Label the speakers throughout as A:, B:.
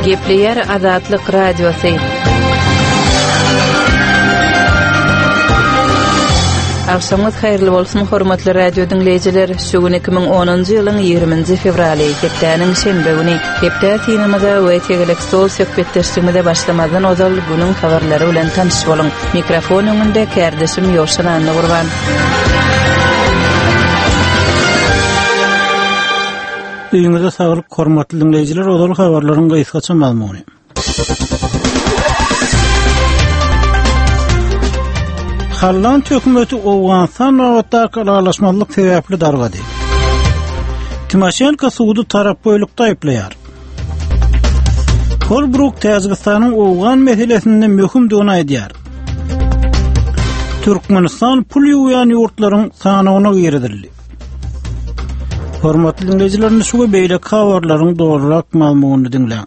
A: Gepleyer Azatlyk Radiosu. Akşamınız hayırlı bolsun hormatly radio dinleyijiler. Şugun 2010-njy ýylyň 20-nji fevraly, hepdäniň şenbe güni. Hepdä sinemada we tegelik stol söhbetleşiginde başlamadan ozal günüň habarlary bilen tanış boluň. Mikrofon öňünde kärdeşim Ýoşan Anny Gurban.
B: Ýyňyza saglyk hormatly dinleyijiler, ozal habarlaryň gysgaça malumuny. Halland hökümeti Awganistan wagtda aralaşmalyk sebäpli dargady. Tymoshenko suwdy tarap boýlukda aýplaýar. Holbrook Täjikistanyň Awgan meselesinde möhümdigini aýdýar. Türkmenistan pul ýuwýan ýurtlaryň sanawyna girildi. Hormatly dinleyijiler, şu beýle habarlaryň dogrurak malumuny dinleň.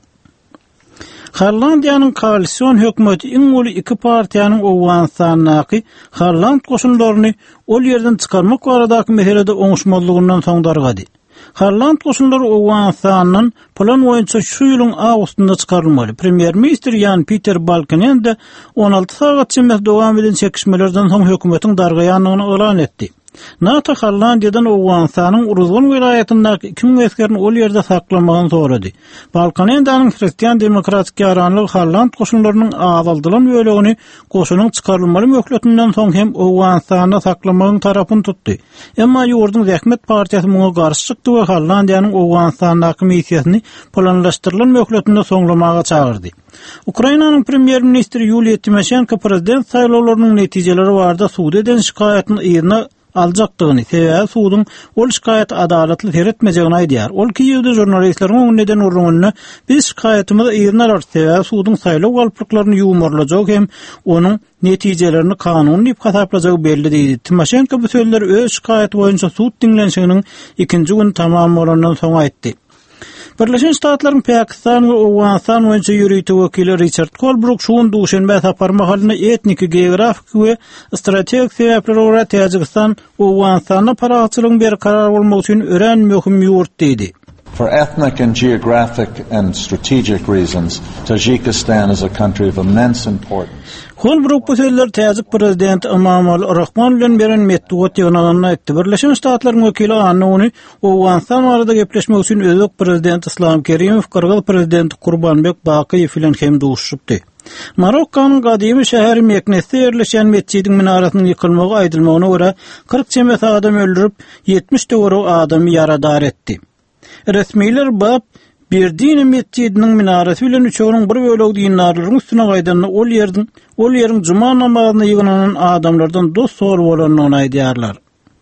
B: Hollandiýanyň koalisiýon hökümeti iň uly iki partiýanyň Awganistanyňky Holland goşunlaryny ol ýerden çykarmak baradaky meselede oňuşmazlygyndan soň dargady. Holland goşunlary Awganistanyň plan boýunça şu ýylyň awgustynda çykarylmaly. Premier-minister Jan Peter Balkenende 16 sagat çember dowam eden çekişmelerden soň hökümetiň dargaýanlygyny elan etdi. NATO Hollandiýadan Awganistanyň Uruzgan vilayatyndaky 2000 askerini ol ýerde saklamagyny sorady. Balkanendanyň Hristiýan demokratik ýaranlygy Holland goşunlarynyň azaldylan bölegini goşunyň çykarylmaly möhletinden soň hem Awganistanda saklamagyň tarapyny tutdy. Emma ýurdun Zähmet partiýasy muňa garşy çykdy we Hollandiýanyň Awganistandaky missiýasyny planlaşdyrylan möhletinde soňlamaga çagyrdy. Ukrainanyň premier-ministri Yulia Tymoshenko prezident saýlawlarynyň netijeleri barada suwd eden şikaýatyny ýerine aljakdygyny, sebäbi suwdyň ol şikaýaty adalatly teretmejegini aýdýar. Ol Kiýewde jurnalistleriň öňünden urungyny biz şikaýatymyzy ýerine alar, sebäbi suwdyň saýlaw galplyklaryny ýumurlajak hem onuň netijelerini kanuny diýip hasaplajak belli diýdi. Tymoshenko bu sözleri öz şikaýaty boýunça suwd dinlenşiginiň ikinji güni tamam bolandan soň aýtdy. Birleşen Ştatlaryň Pakistan we Awganistan boýunça ýürüýti wekili Richard Holbrook şuň duşanbe saparmak halyna etnik, geografik we strategik sebäpler görä Täjikistan we Awganistanda paraçylygyň bir karar bolmagy üçin ören möhüm ýurt diýdi.
C: For ethnic and geographic and strategic reasons, Tajikistan is a country of immense importance.
B: Holbrook bu sözler Täjik prezidenti Emomali Rahmon bilen beren metduat ýygnagyny aýtdy. Birleşen Ştatlaryň wekili ony Awganistan barada gepleşmek üçin özek prezident Islom Kerimow, Kyrgyz prezidenti Gurbanbek Bakiýew bilen hem duşupdy. Marokkanyň gadymy şäheri Mekneste ýerleşen mescidiň minarasynyň ýykylmagy aýdylmagyna görä 40 çemet adam öldürip 70 dowru adamy ýaradar etdi. Resmiler bap bir dini mescidiniň minarasy bilen üçüňiň bir bölegi dinarlaryň üstüne gaýdanyny ol ýeriň juma namazyna ýygynanan adamlardan dost sor bolanyny aýdýarlar.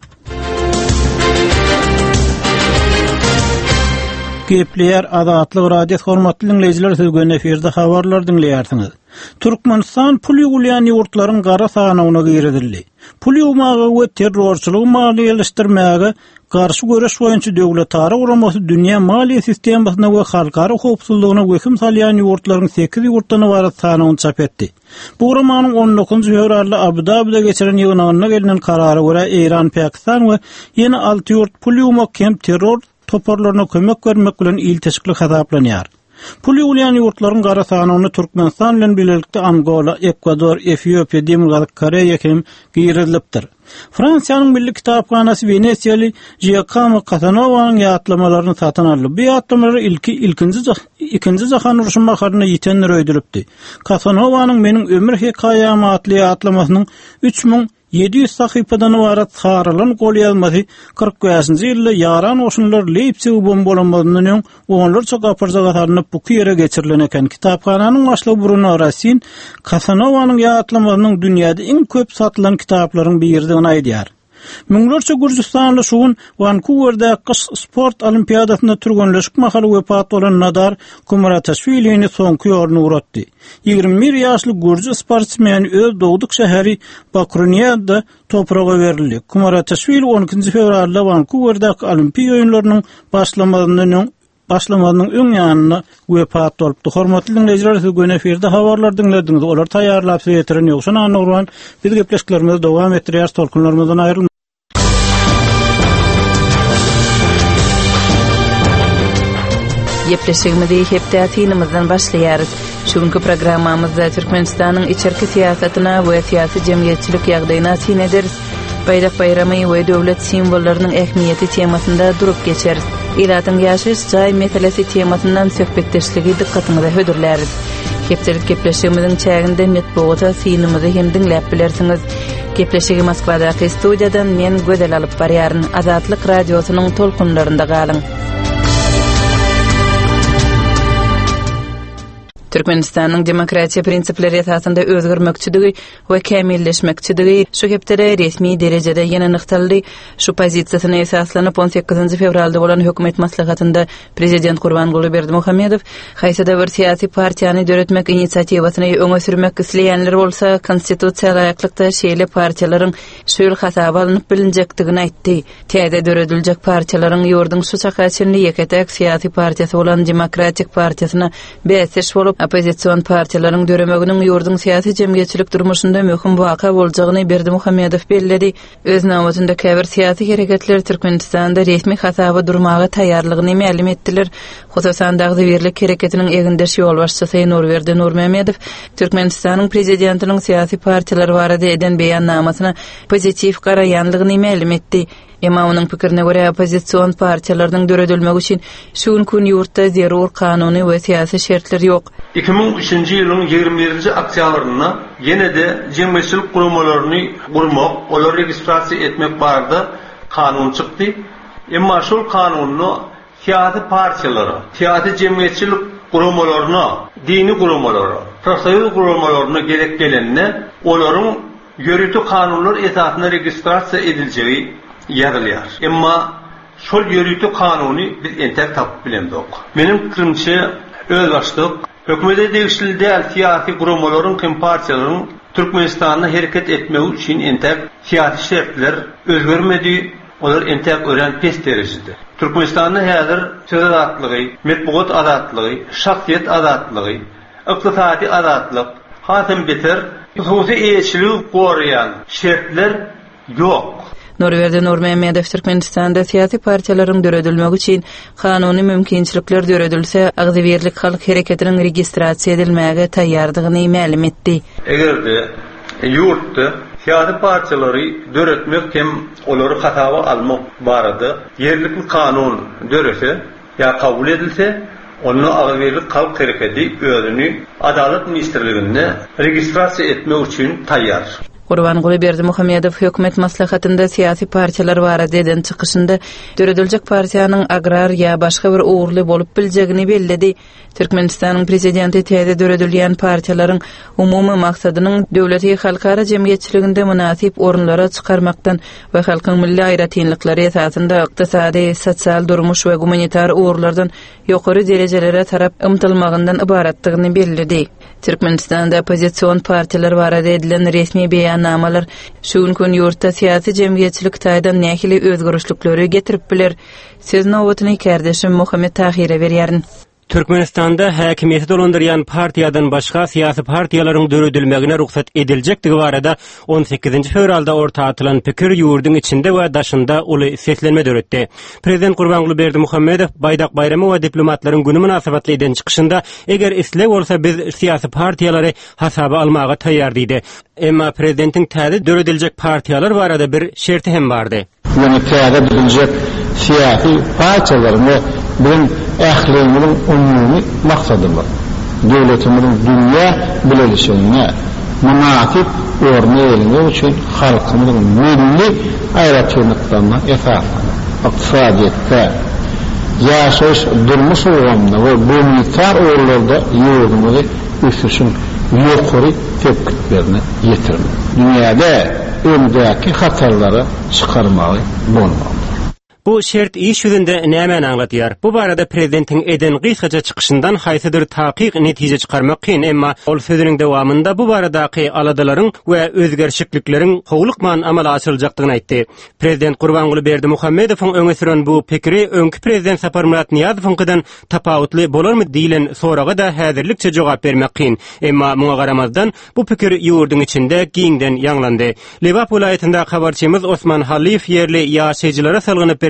B: Gepleyer Azatlyk Radio hormatly dinleyijiler, söýgün eferde habarlar dinleýärsiňiz. Türkmenistan pul ýuwlayan ýurtlaryň gara sanawyna girildi. Pul ýuwmagy we terrorçylygy maliýeleşdirmäge garşy göreş boýunça döwletleri uramasy dünýä maliýe sistemasyna we halkara howpsuzlygyna weküm salýan ýurtlaryň 8 ýurtdan ibaret sanawyny çap etdi. Bu uramanyň 19-njy fevralda Abu Dabida geçiren ýygnagyna gelinen karara görä Iran, Pakistan we ýene 6 ýurt pul ýuwmak hem terror toparlaryna kömek bermek bilen ilteşikli hasaplanýar. Pul ýuwlayan ýurtlaryň gara sanawyny Türkmenistan bilen birlikde Angola, Ekwador, Etiopiýa, Demokratik Koreýa hem girilipdir. Fransiýanyň Milli Kitaphanasy Venesiýaly Giacomo Casanova'nyň ýatlamalaryny satyn aldy. Bu ýatlamary ikinji jahan uruşy maharyna ýetenler öýdülipdi. Casanova'nyň Meniň ömür hekaýam atly ýatlamasynyň 3700 sahypadan ibaret saralan gol ýazmasy 45-nji ýylda ýaran oşunlar Leipzig bombalamasynyň onlarça gaparjak atarynıp bu ýere geçirilen eken. Kitaphananyň başlygy Bruno Racine Casanova'nyň ýatlamasynyň dünýäde iň köp satylan kitaplaryň birdigini aýdýar. Müňlerçe Gürjistanly şuň Vancouver'da kış sport olimpiadasyna türgenleşik mahaly wepat bolan Nadar Kumratashvili'ni soňky ýoruna uratdy. 21 ýaşly Gürji sportsmen öz dogduk şäheri Bakruniyada topraga berildi. Kumratashvili 12-nji fevralda Vancouver'da olimpiya oýunlarynyň başlamagynyň öň ýanyna wepat bolupdy. Hormatly dinleyijiler, söýgün eferde habarlar dinlediňiz. Olar taýýarlap söýetiren Ýoşan Anny Gurban. Biz gepleşiklerimizi dowam etdirýär, tolkunlarymyzdan aýrylma.
A: Yepleşigimizi hepde tinimizden başlayarız. Şugünkü programmamızda Türkmenistan'ın içerki siyasatyna we siyasi jemgyýetçilik ýagdaýyna tin ederiz. Bayrak bayramy we döwlet simbollarynyň ähmiýeti temasynda durup geçeriz. Iratyň ýaşaýyş jaý meselesi temasyndan söhbetleşligi dikkatyňyzy hödürläriz. Hepdelik gepleşigimiziň çäginde metbuata sinimizi hem dinläp bilersiňiz. Gepleşigi Moskvadaky studiýadan men gözel alyp barýaryn. Azatlyk radiosynyň tolkunlarynda galyň. Türkmenistanyň demokratiýa prinsipleri esasında özgürmekçiligi we kämilleşmekçiligi şu hepde resmi derejede ýene nyktaldy. Şu pozisiýasyna esaslanyp 18 fevralda bolan hökümet maslahatynda prezident Gurbanguly Berdimuhammedow haýsada bir siýasy partiýany döretmek inisiatiwasyny öňe sürmek isleýänler bolsa konstitusiýal aýaklykda şeýle partiýalaryň şöýle hasaba alınıp bilinjekdigini aýtdy. Täze dörediljek partiýalaryň ýurdun şu çakaçyny ýeketek siýasy partiýasy bolan Demokratik partiýasyna beýleş bolup opozisiýon partiýalaryň döremeginiň ýurdun siýasy jemgyýetçilik durmuşynda möhüm waka boljagyny Berdimuhammedow bellädi. Öz nawatynda käbir siýasy hereketler Türkmenistanda resmi hasaba durmagy taýýarlygyny ma'lum etdiler. Hususan dagdy birlik hereketiniň egindäş ýol başçysy Nurberdi Nurmammedow Türkmenistanyň prezidentiniň siýasy partiýalar barada eden beýannamasyna pozitiw garaýanlygyny ma'lum etdi. Emma onuň pikirine görä opozisiýon partiýalarynyň döredilmegi üçin şu gün ýurtda zerur kanuny we siýasy şertler ýok.
D: 2003-nji ýylyň 21-nji oktýabryna ýene-de jemgyýetçilik guramalaryny gurmak, olary registrasiýa etmek barada kanun çykdy. Emma şol kanuny siýasy partiýalara, siýasy jemgyýetçilik guramalaryna, dini guramalara, prosoýuz guramalaryna gerek gelenine olaryň ýörütü kanunlar esasynda registrasiýa ediljegi ýagylýar. Emma şol ýörütü kanuny biz entek tapyp bilendik. Menim pikirimçe özbaşlyk hökümete degişli däl siýasy guramalaryň hem partiýalaryň Türkmenistanda hereket etmegi üçin entek siýasy şertler özgermedi. Olar entek ören pes derejede. Türkmenistanda häzir söz azatlygy, metbuat azatlygy, şahsiýet azatlygy, ykdysady azatlyk, hasam beter hususy eýetçilik goraýan şertler ýok.
A: Nurberdi Nurmammedow Türkmenistanda siýasy partiýalaryň döredilmegi üçin kanuny mümkinçilikler döredilse agzybirlik halk hereketiniň registrasiýa edilmäge taýýardygyny ma'lum etdi.
D: Egerde ýurtda siýasy partiýalary döretmek hem olary hasaba almak barada ýerlikli kanun dörese ýa kabul edilse onu agzybirlik halk hereketi özüni Adalet Ministrliginde registrasiýa etmek üçin taýýar.
A: Gurbanguly Berdimuhammedow hökümet maslahatynda siýasy partiýalar barada eden çykyşynda dörediljek partiýanyň agrar ýa başga bir uğurly bolup biljegini belledi. Türkmenistanyň prezidenti täze döredilýän partiýalaryň umumy maksadynyň döwleti halkara jemgyýetçiliginde münasip orunlara çykarmakdan we halkyň milli aýratynlyklary esasynda ykdysady, sosial durmuş we humanitar uğurlardan ýokary derejelere tarap ymtylmagyndan ibaratdygyny belledi. Türkmenistanda opozisiýon partiýalar barada edilen resmi beýannamalar şu gün ýurtda siýasy jemgyýetçilik taýdan nähili özgörüşlikleri getirip biler. Siz nowatyny kardeşim Muhammed Tahir'e berýärin.
E: Türkmenistanda häkimiýeti dolandyrýan partiýadan başga siýasy partiýalaryň döredilmegine ruhsat ediljekdigi barada 18 fevralda orta atylan pikir ýurdun içinde we daşynda uly seslenme döretdi. Prezident Gurbanguly Berdimuhammedow Baydak bayramy we diplomatlaryň güni münasabetli eden çykyşynda eger isle bolsa biz siýasy partiýalary hasaba almaga taýýar diýdi. Emma prezidentiň täze dörediljek partiýalar barada bir şerti hem bardy.
F: Yani täze dörediljek siýasy partiýalaryň bunun ähliliginiň umumy maksady bar. Döwletimiň dünýä bileşigine münasip orny elini üçin halkymyň milli aýratynlyklaryna esaslanýar. Ykdysadyetde, ýaşaýyş durmuş ugamda we humanitar uğurlarda ýurdumuzy üstüşün ýokary tepkilerini ýetirmek. Dünýäde öňdäki hatarlary çykarmagy bolmaly.
E: Bu şert iş yüzünde näme anlatýar? Bu barada prezidentiň eden gysgaça çykyşyndan haýsydyr taqiq netije çykarmak kyn, emma ol sözüniň dowamında bu baradaky aladalaryň we özgerşiklikleriň howlukman amala açyljakdygyny aýtdy. Prezident Gurbanguly Berdimuhammedowyň öňe süren bu pikiri öňkü prezident Sapar Murat Niýazowyňkydan tapawutly bolarmy diýilen soraga da häzirlikçe jogap bermek kyn. Emma muňa garamazdan bu pikir ýurdun içinde giňden ýanglandy. Lewap welaýetinde habarçymyz Osman Halif ýerli ýaşaýjylara salgynyp beren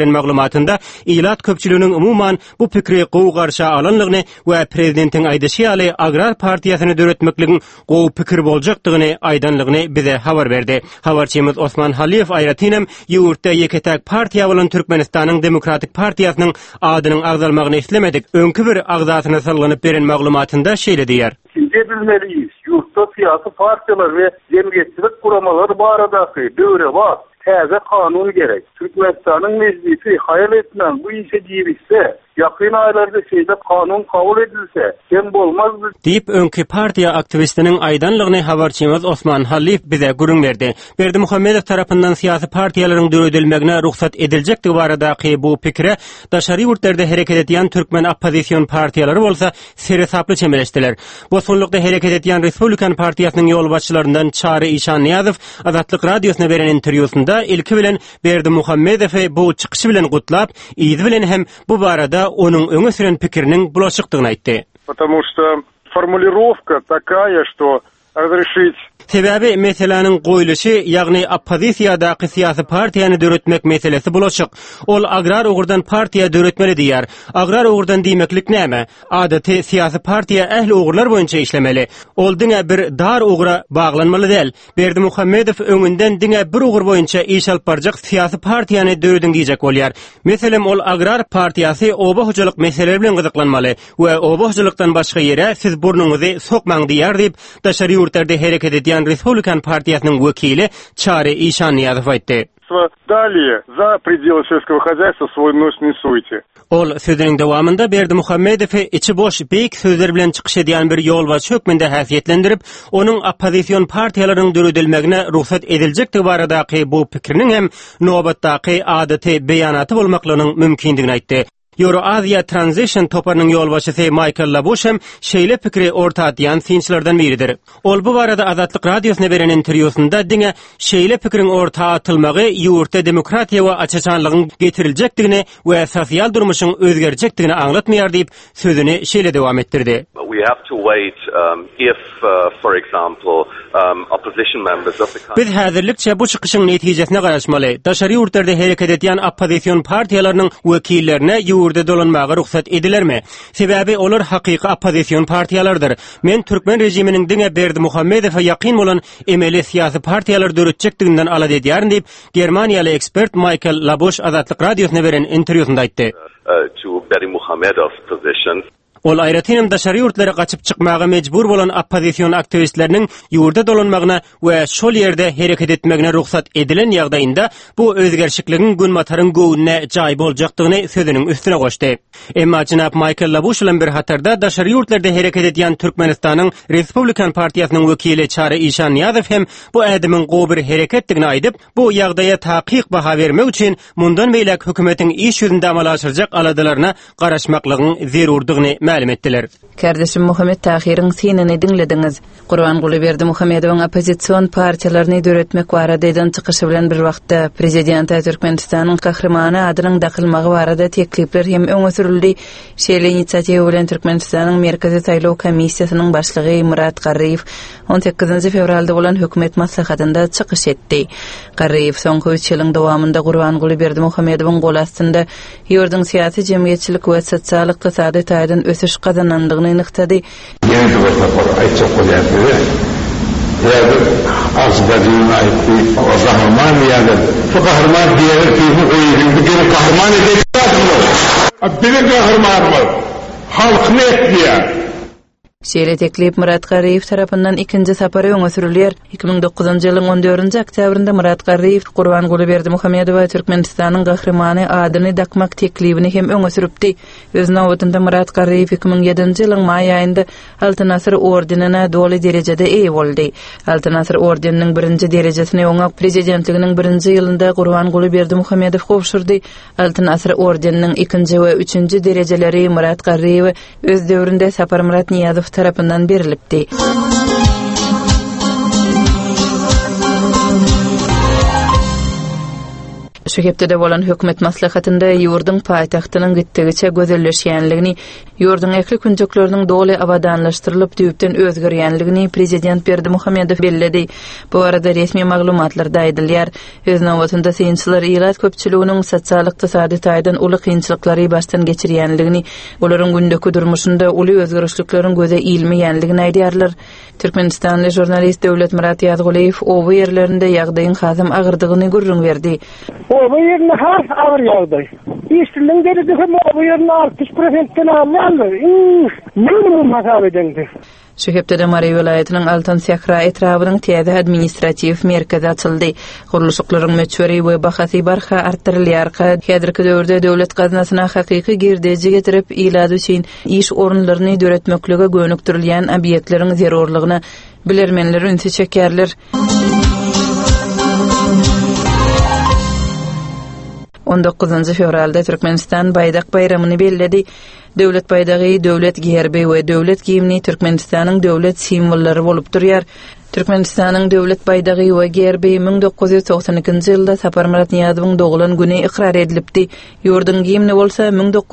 E: beren maglumatynda ilat köpçülüğünün umuman bu pikri gowy garşy alanlygyny we prezidentiň aýdyşy ýaly Agrar partiýasyny döretmekligin gowy pikir boljakdygyny aýdanlygyny bize habar berdi. Habarçymyz Osman Haliyev aýratynam ýurtda ýeketäk partiýa bolan Türkmenistanyň Demokratik partiýasynyň adynyň agdalmagyny islemedik. Öňkü bir agdatyna salganyp beren maglumatynda şeýle diýär.
G: Bilmeliyiz. Yurtta siyasi partiyalar ve cemiyetçilik kuramaları baradaki dövre var. Taze kanun gerek. Türkmenistan'ın meclisi hayal etmem bu işe girişse, yakın aylarda kanun kabul edilse, hem olmazdı.
E: Deyip önkü partiya aktivistinin aydanlığını habarçymyz Osman Haliyev bize gurun verdi. Berdi Muhammedow tarapyndan siyasi partiýalaryň döredilmegine ruhsat ediljekdi baradaky bu pikire daşary ýurtlarda hereket etýän türkmen opposision partiýalary bolsa seri saply çemeleşdiler. Bu sonlukda hereket etýän Respublikan partiýasynyň ýol başçylaryndan Çary İşan Niýazow Azatlyk radiosyna beren interwýusynda ilki bilen Berdi Muhammedowy bu çykyşy bilen gutlap, ýygy bilen hem bu barada onuň öňe süren pikiriniň bulaşykdygyny aýtdy.
G: Потому что формулировка такая, что разрешить
E: Sebebi meselanyň goýuluşy, ýagny oppozisiýadaky siyasi partiýany döretmek meselesi bulaşyk. Ol agrar ugurdan partiýa döretmeli diýär. Agrar ugurdan diýmeklik näme? Adaty siyasi partiýa ähli ugurlar boýunça işlemeli. Ol diňe bir dar ugura baglanmaly däl. Berdi Muhammedow öňünden diňe bir ugur boýunça iş alyp barjak siyasi partiýany döredin diýjek bolýar. Meselem ol agrar partiýasy oba hojalyk meseleleri bilen gyzyklanmaly we oba hojalykdan başga ýere siz burnuňyzy sokmaň diýär diýip daşary ýurtlarda hereket etýän Respublikan partiýasynyň wekili Çary İşan Niýazow aýtdy.
G: Далее, за пределы сельского хозяйства свой нос не суйте.
E: Ol sözüniň dowamında Berdi Muhammedowy içi boş beýik sözler bilen çykyş edýän bir ýolbaşy hökmünde häsiýetlendirip, onuň opposision partiýalarynyň döredilmegine ruhsat ediljekdi baradaky bu pikiriniň hem nobatdaky adaty beýanaty bolmaklygynyň mümkindigini aýtdy. Euro-Asia Transition toparının yolbaşısı Michael Labush hem şeýle pikri orta atýan synçylardan biridir. Ol bu barada Azatlyk radiosyna beren interwýusynda diňe şeýle pikiriň orta atylmagy ýurtda demokratiýa we açaçanlygyň getiriljekdigini we sosial durmuşyň özgerjekdigini aňlatmaýar diýip sözüni şeýle dowam etdirdi.
H: We have to wait if for example opposition members of the country.
E: Biz häzirlikçe bu çykyşyň netijesine garaşmaly. Daşary ýurtlarda hereket etýän opposision partiýalarynyň wekillerine ýurda dolanmaga ruhsat edilermi? Sebebi olar hakyky opposision partiýalardyr. Men türkmen rejiminiň diňe Berdi Muhammedowa ýakyn bolan emeli siyasi partiýalar döretjekdiginden alad edýär diýip Germaniýaly ekspert Michael Labush Azatlyk radiosyna beren interwýusynda aýtdy.
H: To Berdi Muhammedow's position.
E: Ol aýratynam daşary ýurtlara gaçyp çykmaga mejbur bolan opposision aktivistleriniň ýurda dolanmagyna we şol ýerde hereket etmegine ruhsat edilen ýagdaýynda bu özgerşikligiň günmataryň göwüne jaý boljakdygyny sözüniň üstüne goşdy. Emma jynap Michael Labush bilen bir hatarda daşary ýurtlarda hereket etýän Türkmenistanyň Respublikan partiýasynyň wekili Çary İşan Niýazow hem bu ädimiň gowy bir hereketdigini aýdyp, bu ýagdaýa takyk baha bermek üçin mundan beýlek hökümetiň iş ýüzünde amal aşyrjak aladalarına garaşmaklygyň zerurdygyny ma'lum etdiler.
A: Kardeşim Muhammed Tahir'in sinini dinlediňiz. Gurbanguly Berdi Muhammedowyň opposision partiýalaryny döretmek barada eden çykyşy bilen bir wagtda prezident Türkmenistanyň kahrymany adynyň dakylmagy barada teklipler hem öňe sürildi. Şeýle inisiatiwa bilen Türkmenistanyň Merkezi Saýlaw Komissiýasynyň başlygy Murat Garriýew 18 fevralda bolan hökümet maslahatynda çykyş etdi. Garriýew soňky 3 ýylyň dowamında Gurbanguly Berdi Muhammedowyň gol astynda ýurdun syýasy jemgyýetçilik we sosial ykdysady taýdan ösüş kazanandygyny nyktady.
F: Ýene de aýtjak bolýar. Az gadyn aýtdy, o zahman ýa-da bu kahraman diýer ki, bu gene kahraman edip bir kahraman var. Halkyny etdiýär.
A: Şeýle teklip Murat Garriýew tarapyndan ikinji sapary öňe sürilýär. 2009-njy ýylyň 14-nji oktýabrynda Murat Garriýew Gurbanguly Berdi Muhammedowa Türkmenistanyň gahrymany adyny dakmak teklibini hem öňe süripdi. Öz nowatynda Murat Garriýew 2007-nji ýylyň maý aýynda Altyn Asr ordenine doly derejede eýe boldy. Altyn Asr ordeniniň 1-nji derejesini öňe prezidentliginiň 1-nji ýylynda Gurbanguly Berdi Muhammedow gowşurdy. Altyn Asr ordeniniň 2-nji we 3-nji derejeleri Murat Garriýew öz döwründe Sapar Murat Niýazow tarapyndan berilipdi. Şu hepde bolan hökümet maslahatynda ýurdun paýtagtynyň gitdigiçe gözelleşýänligini, ýurdun ekli künjekleriniň doly awadanlaşdyrylyp düýpden özgerýänligini prezident Berdimuhammedow belledi. Bu arada resmi maglumatlarda aýdylýar. Öz nowatynda synçylar ýylat köpçüliginiň sosial-ykdysady taýdan uly kynçylyklary başdan geçirýänligini, olaryň gündäki durmuşynda uly özgörüşlikleriň göze ilmeýänligini aýdýarlar. Türkmenistanly jurnalist Döwlet Murat Ýazguliýew owa ýerlerinde ýagdaýyň hazam agyrdygyny görüň berdi.
I: Owa ýerinde has agyr ýagdaý. Işçiliň derejesi hem owa ýerinde 60%-den alýar. Minimum hasap edildi.
A: Şu hepde Mary vilayatynyň Altan Sahra etrawynyň täze administrativ merkezi açyldy. Guruluşyklaryň meçweri we bahasy barha artdyrylýar. Häzirki döwürde döwlet gaznasyna hakyky girdeji getirip ilady üçin iş orunlaryny döretmeklige gönükdirilýän obyektleriň zerurlygyny bilermenler ünsi çekerler. 19 fevralda Türkmenistan baydak bayramını belledi. Döwlet baydagy, döwlet gerbi we döwlet giyimini Türkmenistanyň döwlet simwollary bolup durýar. Türkmenistanyň döwlet baydagy we gerbi 1992-nji ýylda Sapar Murat Niýazowyň doglan güni ikrar edilipdi. Ýurdun giyimini bolsa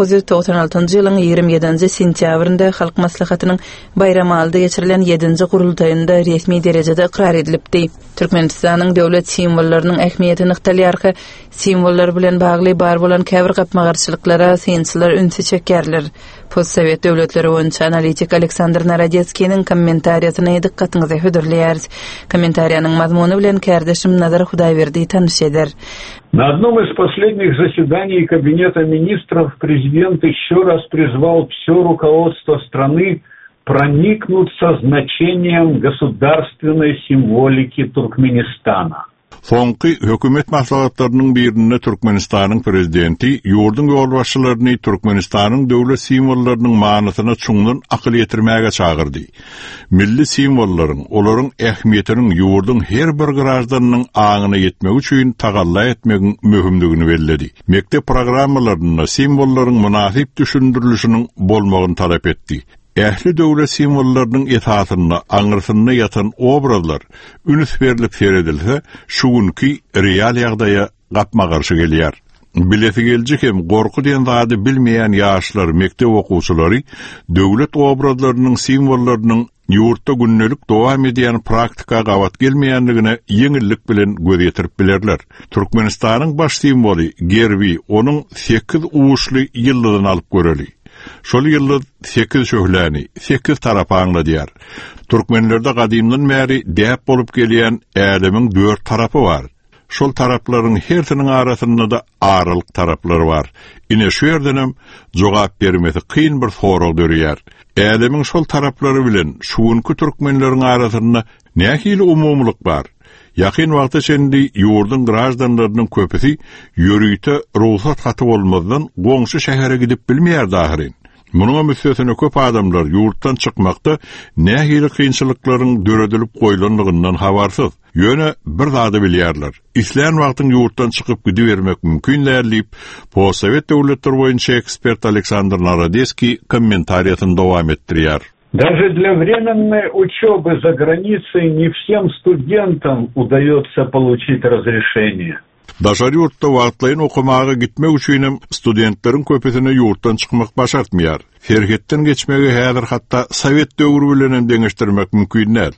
A: 1996-njy ýylyň 27-nji sentýabrynda halk maslahatynyň bayramy aldy geçirilen 7-nji gurultaýynda resmi derejede ikrar edilipdi. Türkmenistanyň döwlet simwollarynyň ähmiýetini ykdalýarky simwollar bilen bagly bar bolan käbir gapmagarçylyklara synçylar ünsi çekerler. Postsovet döwletleri boýunça analitik Aleksandr Narodetskiň kommentariýasyna dikkatiňizi hödürleýär. Kommentariýanyň mazmuny bilen kärdeşim Nazar Hudaýberdi tanış eder.
J: На одном из последних заседаний Кабинета министров президент еще раз призвал все руководство страны проникнуться значением государственной символики Туркменистана.
F: Soňky hökümet maslahatlarynyň birinde Türkmenistanyň prezidenti ýurdun ýolbaşçylaryny Türkmenistanyň döwlet simwollarynyň manysyna çuňdan akyl ýetirmäge çagyrdy. Milli simwollaryň, olaryň ähmiýetiniň ýurdun her bir garajdanynyň aňyna ýetmek üçin tagalla etmegiň möhümdigini belledi. Mektep programmalaryna simwollaryň münasip düşündirilişiniň bolmagyny talap etdi. Ähli döwlet simwollarynyň etatyna, aňyrsyna ýatan obrazlar üns berilip seredilse, şugunki real ýagdaýa gapmagarşy gelýär. Bileti geljek hem gorku diýen zady bilmeýän ýaşlar, mektep okuwçylary döwlet obrazlarynyň simwollarynyň ýurtda günnelik dowam edýän praktika gawat gelmeýänligine ýeňillik bilen göz ýetirip bilerler. Türkmenistanyň baş simwoly gerbi onuň 8 uwuşly ýyldydan alyp göreli. Şol ýylda 8 şöhläni, 8 tarap aňladýar. Türkmenlerde gadymdan bäri däp bolup gelýän älemiň 4 tarapy bar. Şol taraplaryň hertiniň arasynda da aralyk taraplary bar. Ine şu ýerdenem jogap bermesi kyn bir sorag dörýär. Älemiň şol taraplary bilen şuňky türkmenleriň arasynda nähili umumlyk bar. Yakın wagtda içinde ýurdun grajdanlarynyň köpüsi ýörüýte ruhsat haty bolmadan goňşy şähere gidip bilmeýär dahirin. Munuň müssesine köp adamlar ýurtdan çykmakda nähili kynçylyklaryň döredilip goýulanlygyndan habarsyz. Ýöne bir zady bilýärler. Islan wagtyň ýurtdan çykyp gidibermek mümkinlärlip, postsovet döwletleri boýunça ekspert Aleksandr Narodetski kommentariýasyny dowam etdirýär.
J: Даже для временной учебы за границей не всем студентам удается получить разрешение.
F: Daşary ýurtda wagtlaýyn okumaga gitmek üçin studentleriň köpüsine ýurtdan çykmak başartmaýar. Ferhetden geçmegi häzir hatda Sowet döwrü bilen deňeşdirmek mümkin näl.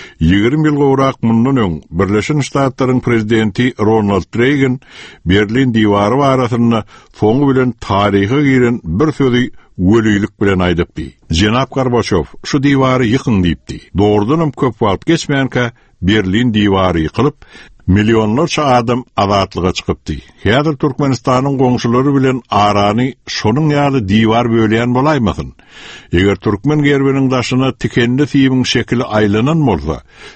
F: 20 ýyl gowrak mundan öň Birleşen Ştatlaryň prezidenti Ronald Reagan Berlin diwary barasynda soňu bilen taryha giren bir sözi wölilik bilen aýdypdy. Jenap Gorbaçow şu diwary ýykyn diýipdi. Doğrudanam köp wagt geçmänkä Berlin diwary ýykylyp milyonlarça adam azatlyga çykypdy. Häzir Türkmenistanyň goňşulary bilen arany şonuň ýaly diwar bölýän bolaýmasyn. Eger türkmen gerbiniň daşyna tikenli tiýimiň şekli aýlanan bolsa,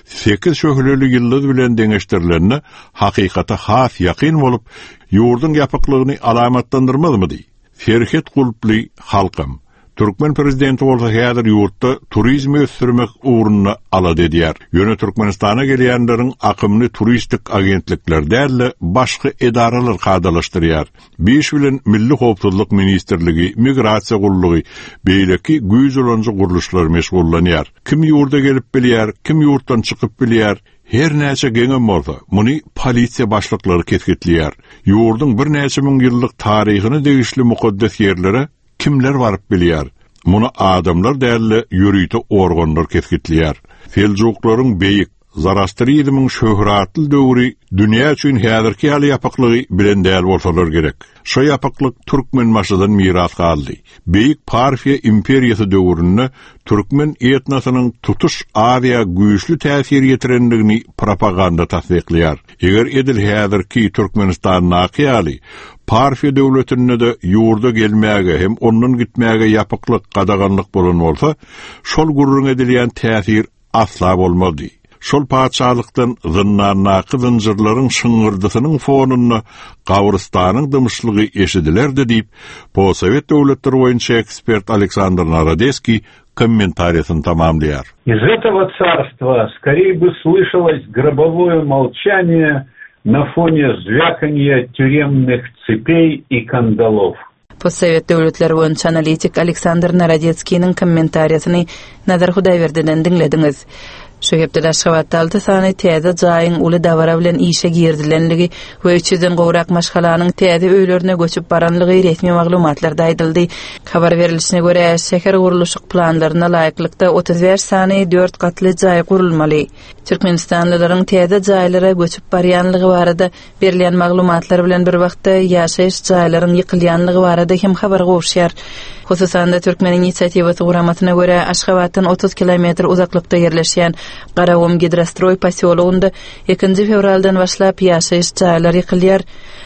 F: 8 şöhleli ýyldız bilen deňeşdirilenni hakykata has ýakyn bolup, ýurdun ýapyklygyny alamatlandyrmazmydy? Ferhet gulply halkym. Türkmen prezidenti bolsa häzir ýurtda turizmi ösürmek uğruna alad edýär. Ýöne Türkmenistana gelýänleriň akymly turistik agentlikler däl başga edaralar kadalaşdyrýar. Beş bilen Milli Howpsuzlyk Ministrligi, Migrasiýa gurulugy, beýleki güýjülenji guruluşlar meşgullanýar. Kim ýurda gelip bilýär, kim ýurtdan çykyp bilýär, her näçe geňem bolsa, muny polisiýa başlyklary ketgitliýär. Ýurdun bir näçe müň ýyllyk taryhyny degişli mukaddes ýerlere kimler baryp bilýär? Muny adamlar däli ýürüýte organlar ketgitliýär. Seljuklaryň beýik Zoroastrizmyň şöhratly döwri dünýä üçin häzirki ýaly ýapyklygy bilen däl bolsalar gerek. Şo ýapyklyk türkmen maşadan miras galdy. Beýik Parfiýa imperiýasy döwründe türkmen etnosynyň tutuş Aziýa güýçli täsir ýetirendigini propaganda tasdikleýär. Eger edil häzirki Türkmenistan nakyýaly Parfiýa döwletine de ýurda gelmäge hem ondan gitmäge ýapyklyk gadaganlyk bolan bolsa, şol gurrun edilýän täsir asla bolmady. Şol paçalykdan zynnanak zynjyrlaryň şyňyrdysynyň fonuny Gawrystanyň dymyşlygy eşidiler de diýip, Possovet döwletleri boýunça ekspert Aleksandr Narodeski комментариясын тамамлияр.
J: Из этого царства скорее бы слышалось гробовое молчание на фоне звяканья тюремных цепей и кандалов.
A: Possovet döwletleri boýunça analitik Aleksandr Narodeskiň kommentariýasyny Nazar Hudaýberdiňden dinlediňiz. Şu hepde Aşgabatda 6 sany täze jaýyň uly dawara bilen işe girdilenligi we 300-den gowrak maşgalanyň täze öýlerine göçüp baranlygy resmi maglumatlarda aýdyldy. Habar berilişine görä, şäher guruluşyk planlaryna laýyklykda 35 sany 4 gatly jaý gurulmaly. Türkmenistanlylaryň täze jaýlara göçüp barýanlygy barada berilýän maglumatlar bilen bir wagtda ýaşaýyş jaýlaryň ýykylýanlygy barada hem habar gowşýar. Hususan da Türkmen inisiatiwasy guramatyna görä Aşgabatdan 30 kilometr uzaklykda ýerleşýän Garawum Gidrostroy pasyologunda 2 fevraldan başlap ýaşaýyş jaýlary ýykylýar.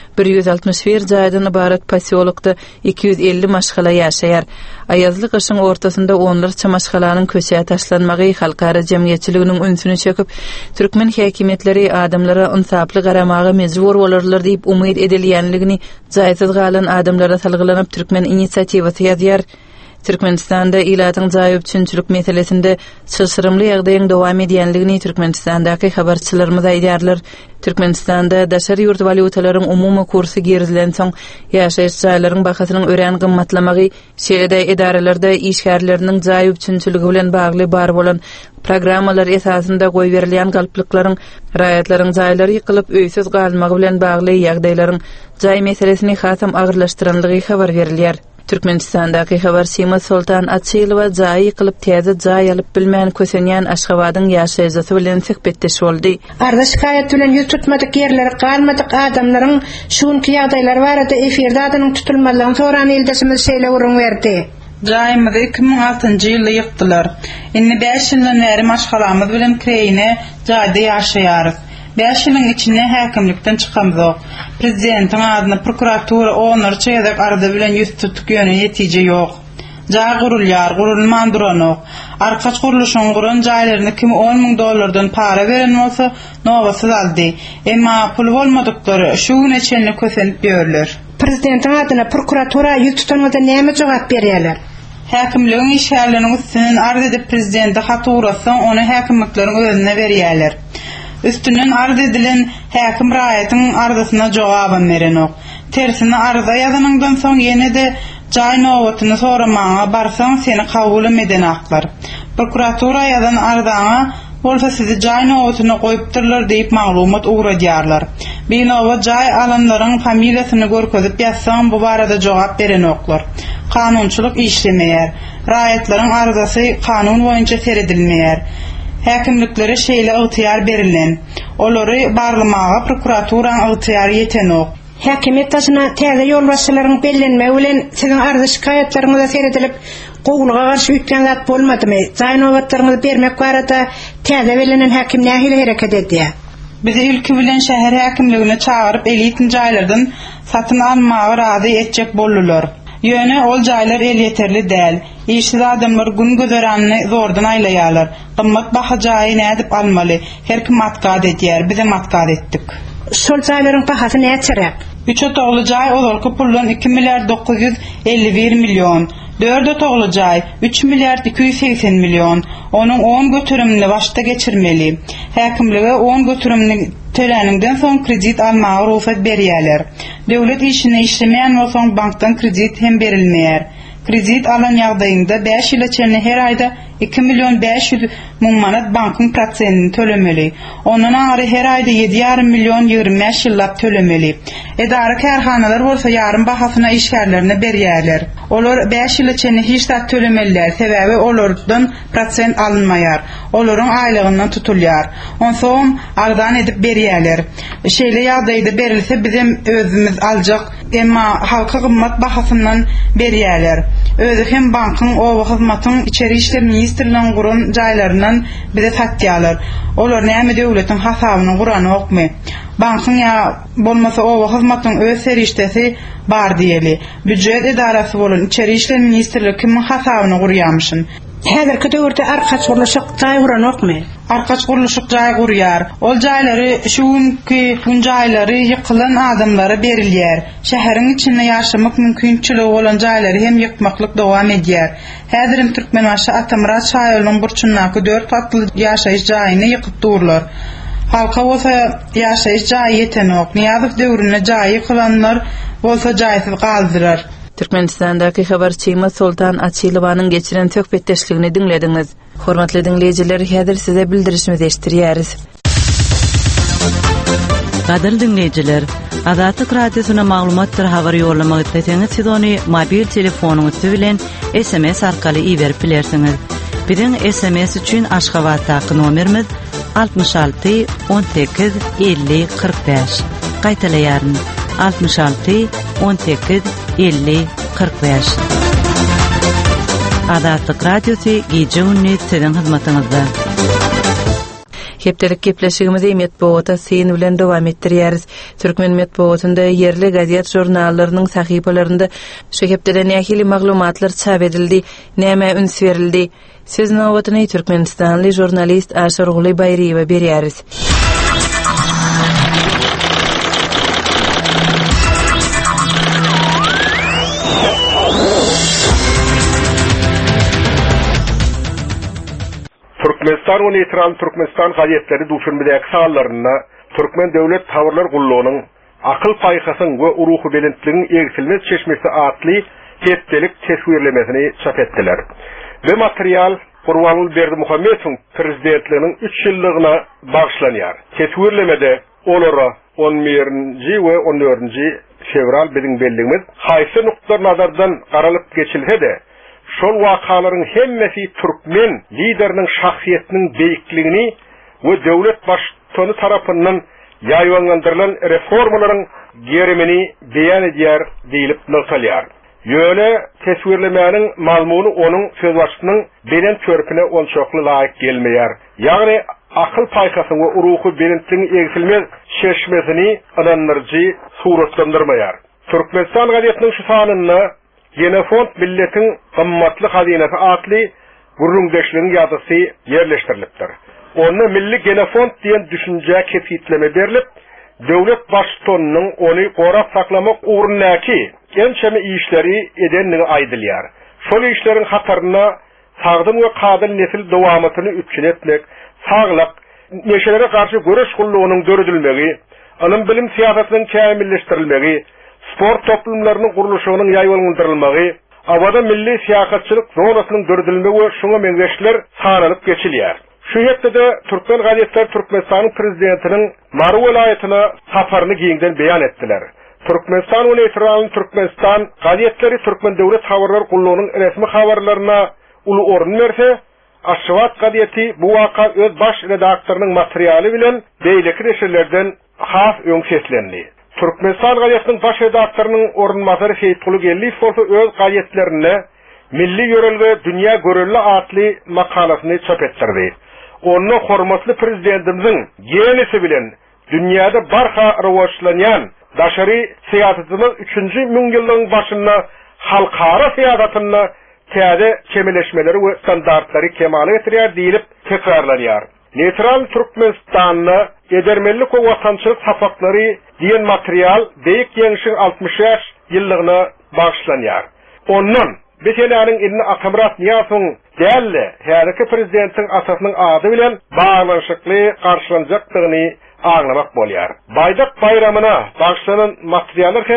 A: 161 jaýdan ibaret pasyolokda 250 maşgala ýaşaýar. Aýazly gyşyň ortasynda onlarça maşgalanyň köşeye taşlanmagy halkara jemgyýetçiliginiň ünsüni çöküp, türkmen häkimetleri adamlara insaply garamagy mejbur bolarlar diýip umyt edilýänligini jaýsyz galan adamlara salgylanyp türkmen inisiatiwasy ýazýar. Türkmenistanda ilatyň jaý üçinçilik meselesinde şaşyrymly ýagdaýyň dowam edýänligini Türkmenistandaky habarçylarymyz aýdýarlar. Türkmenistanda daşary ýurt walutalaryň umumy kursy gerilen soň ýaşaýyş jaýlaryň bahasynyň ören gymmatlamagy şeýle edarelerde işgärleriniň jaý üçinçiligi bilen bagly bar bolan programmalar esasında goý berilýän galplyklaryň raýatlaryň jaýlary ýykylyp öýsiz galmagy bilen bagly ýagdaýlaryň jaý meselesini hasam agyrlaşdyranlygy habar berilýär. Türkmenistandaky habarçymy Sultan Atsylowa jaý ýykylyp täze jaý alyp bilmän kösenýän Aşgabatyň ýaşaýjysy bilen söhbetdeş boldy.
K: Arda şikayet bilen ýüz tutmadyk ýerlere galmadyk adamlaryň şunky ýagdaýlary barada efirde adynyň tutulmalygyny soran eldeşimiz şeýle urun berdi.
L: Jaýymyzy 2006-njy ýylda ýykdylar. Indi 5 ýyldan beri maşgalamyz bilen Kreýine jaýda ýaşaýarys. 5 ýylyň içinde häkimlikden çykamyzok. Prezidentiň adyna prokuratura onarça ýazak arada bilen ýüz tutuk ýöne ýetije ýok. Jaý gurulýar, gurulman duranok. Arkaç guruluşyň guran jaýlaryny kim $10,000 para beren bolsa, nowasyz aldy. Emma pul bolmadyklary şu neçelini kösenip ýörler.
K: Prezidentiň adyna prokuratura ýüz tutanmada näme jogap berýärler?
L: Häkimligiň işgärleriniň üstünden arz edip prezidenti hat uğrasa, onu häkimlikleriň özüne berýärler. Üstünden arz edilen häkim raýatyň arzasyna jogabyn berenok. Tersine arza ýazanyndan soň ýene de jaý nowatyny soramaňa barsaň seni kabul eden aklar. Prokuratura ýazan arzaňa bolsa sizi jaý nowatyny goýupdyrlar diýip maglumat uğradýarlar. Bir nowat jaý alanlaryň familiýasyny görkezip ýazsaň bu barada jogap berenoklar. Kanunçylyk işlemeýär. Raýatlaryň arzasy kanun boýunça seredilmeýär. Häkimliklere şeýle ygtyýar berilen. Olary barlamaga prokuraturaň ygtyýary ýetenok.
K: Häkimet taşyna täze ýolbaşçylaryň bellenmegi bilen siziň arza şikaýetleriňiz seredilip gowluga garşy ütken zat bolmadymy? Jaý nowatlaryňyzy bermek barada täze belenen häkim nähili hereket edýär?
L: Bizi ilki bilen şäher häkimligine çağırıp elitin jaýlardan satyn almagy razy etjek boldular. Ýöne ol jaýlar el ýeterli däl. Işsiz adamlar gün gözeranny zordan aýlaýarlar. Gymmat baha jaýy nädip almaly? Her kim matkad edýär, bize matkad etdik.
K: Şol jaýlaryň bahasy näçerek?
L: 3 otogly jaý olarky puldan 2,951 milyon. 4 otogly jaý 3,280 milyon. Onuň 10 götürümini başda geçirmeli. Häkimlige 10 götürümini töleningden soň kredit almagy ruhsat berýärler. Döwlet işine işlemeýän bolsaň bankdan kredit hem berilmeýär. Kredit alan ýagdaýynda 5 ýyl içinde her aýda 2.500.000 manat bankın protsentini tölemeli. Ondan aňry her aýda 7,5 milyon 25 ýyllap tölemeli. Edara kärhanalar bolsa ýarym bahasyna işgärlerine berýärler. Olar 5 ýyl içinde hiç zat tölemelilär, sebäbi olardan protsent alınmaýar. Olaryň aýlygyndan tutulýar. Onsoň agdan edip berýärler. Şeýle ýagdaýda berilse bizim özümüz aljak, emma halka gymmat bahasyndan berýärler. Özü hem bankın o hyzmatyň içeri işler ministrligiň guran jaýlaryndan bize satýarlar. Olar näme döwletiň hasabyny gurany okmy? Bankın ya bolmasa o hyzmatyň öz serişdesi bar diýeli. Büdjet edarasy bolan içeri işler ministrligi kimin hasabyny gurýarmyşyn?
K: Häzirki döwürde arkaç guruluşyk jaý guran okmy?
L: Arkaç guruluşyk jaý gurýar. Ol jaýlary şuňky gün jaýlary ýykylan adamlara berilýär. Şäheriň içinde ýaşamak mümkinçiligi bolan jaýlary hem ýykmaklyk dowam edýär. Häzirim Türkmenbaşy Atamurat şaýarynyň burçundaky 4 katly ýaşaýyş jaýyny ýykyp durlar. Halka bolsa ýaşaýyş jaýy ýetenok. Niýazyk döwrüne jaý ýykylanlar bolsa jaýsyz galdyrar.
A: Türkmenistan'daki habarçymy Sultan Açylowanyň geçiren töhbetdeşligini dinlediňiz. Hormatly dinleyijiler, häzir size bildirişimizi eşdirýäris.
M: Gadyr dinleyijiler, Azatlyk radiosyna maglumatlar habar ýollamak etseňiz siz ony mobil telefonuňyz bilen SMS arkaly iýerip bilersiňiz. Biziň SMS üçin Aşgabatdaky nomerimiz 66 18 50 45. Gaýtalaýaryn 66 18 50 45. Azatlyk radiosu gece ünni sizin hyzmatyňyzda.
A: Hepdelik gepleşigimizi Medbogata sen bilen dowam etdirýäris. Türkmen Medbogatynda yerli gazet jurnallarynyň sahypalarynda şu hepdeden ýahyly maglumatlar çap edildi, näme üns berildi. Söz nowatyny Türkmenistanly jurnalist Aşarguly Bayriýewe berýäris.
N: Türkmenistan we Neytral Türkmenistan gazetleri duşurmydäki sallaryna Türkmen döwlet tawarlar gullugynyň akyl paýhasyň we uruhy belentligiň egsilmez çeşmesi atly hepdelik teswirlemesini çap etdiler. Bu material Gurbanul Berdimuhammedowyň prezidentliginiň 3 ýyllygyna bagşlanýar. Teswirlemede olara 11-nji we 14-nji fevral biziň belligimiz haýsy nukta nazardan garalyp geçilse-de şol wakalaryň hemmesi Türkmen lideriniň şahsiýetiniň beýikligini we döwlet başçyny tarapyndan ýaýwanlandyrylan reformalaryň gerimini beýan edýär diýilip noktalýar. Ýöne teswirlemäniň mazmuny onuň söz başçynyň belen körpüne onçokly laýyk gelmeýär. Ýagny akyl paýhasyň we uruhy belentligiň egsilmez şeşmesini anandyrjy suratlandyrmaýar. Türkmenistan gazetiniň şu sanyna Genofond milletiň gymmatly hazinesi atly gurrundeşliginiň ýadysy ýerleşdirilipdir. Onu milli genofond diýen düşünje kefitleme berilip, döwlet başçynyň ony gorap saklamak ugrundaky ençemi işleri edenligi aýdylýar. Şol işleriň hataryna sagdym we kadyn nesil dowamatyny üçin etmek, saglyk, neşelere garşy göreş gullugynyň döredilmegi, anyň bilim siýasatynyň kämilleşdirilmegi, sport toplumlarynyň guruluşynyň ýaýwalandyrylmagy, awada milli siýasatçylyk zonasynyň döredilmegi we şoňa meňzeşler sanalyp geçilýär. Şu hepde Türkmen gazetler Türkmenistanyň prezidentiniň Maru welaýatyna safaryny giňden beýan etdiler. Türkmenistan we Neytral Türkmenistan gazetleri Türkmen döwlet habarlar gullugynyň resmi habarlaryna uly orun berse, Aşgabat gazeti bu waka öz baş redaktorynyň materialy bilen beýleki reşerlerden has öňseslendi. Türkmenistan gazetiniň baş redaktorynyň orunmasary Seyitguly Gelliýew bolsa öz gazetlerine milli ýörelge dünýä görelli atly makalasyny çap etdirdi. Onu hormatly prezidentimiziň genesi bilen dünýäde barha rowajlanýan daşary siýasatynyň 3-nji müňýyllygyň başynda halkara siýasatyny täze kemeleşmeleri we standartlary kemale getirýär diýilip tekrarlanýar. Neytral Türkmenistanyny edermellik we watançylyk sapaklary diýen material beýik ýeňişiň 60 ýaş ýyllygyna bagşlanýar. Ondan Betelanyň ilini Atamurat Niýazowyň dälle häzirki prezidentiň asasynyň ady bilen baglanşykly garşylanjakdygyny aglamak bolýar. Baýdak bayramyna bagşlanan materiallar hem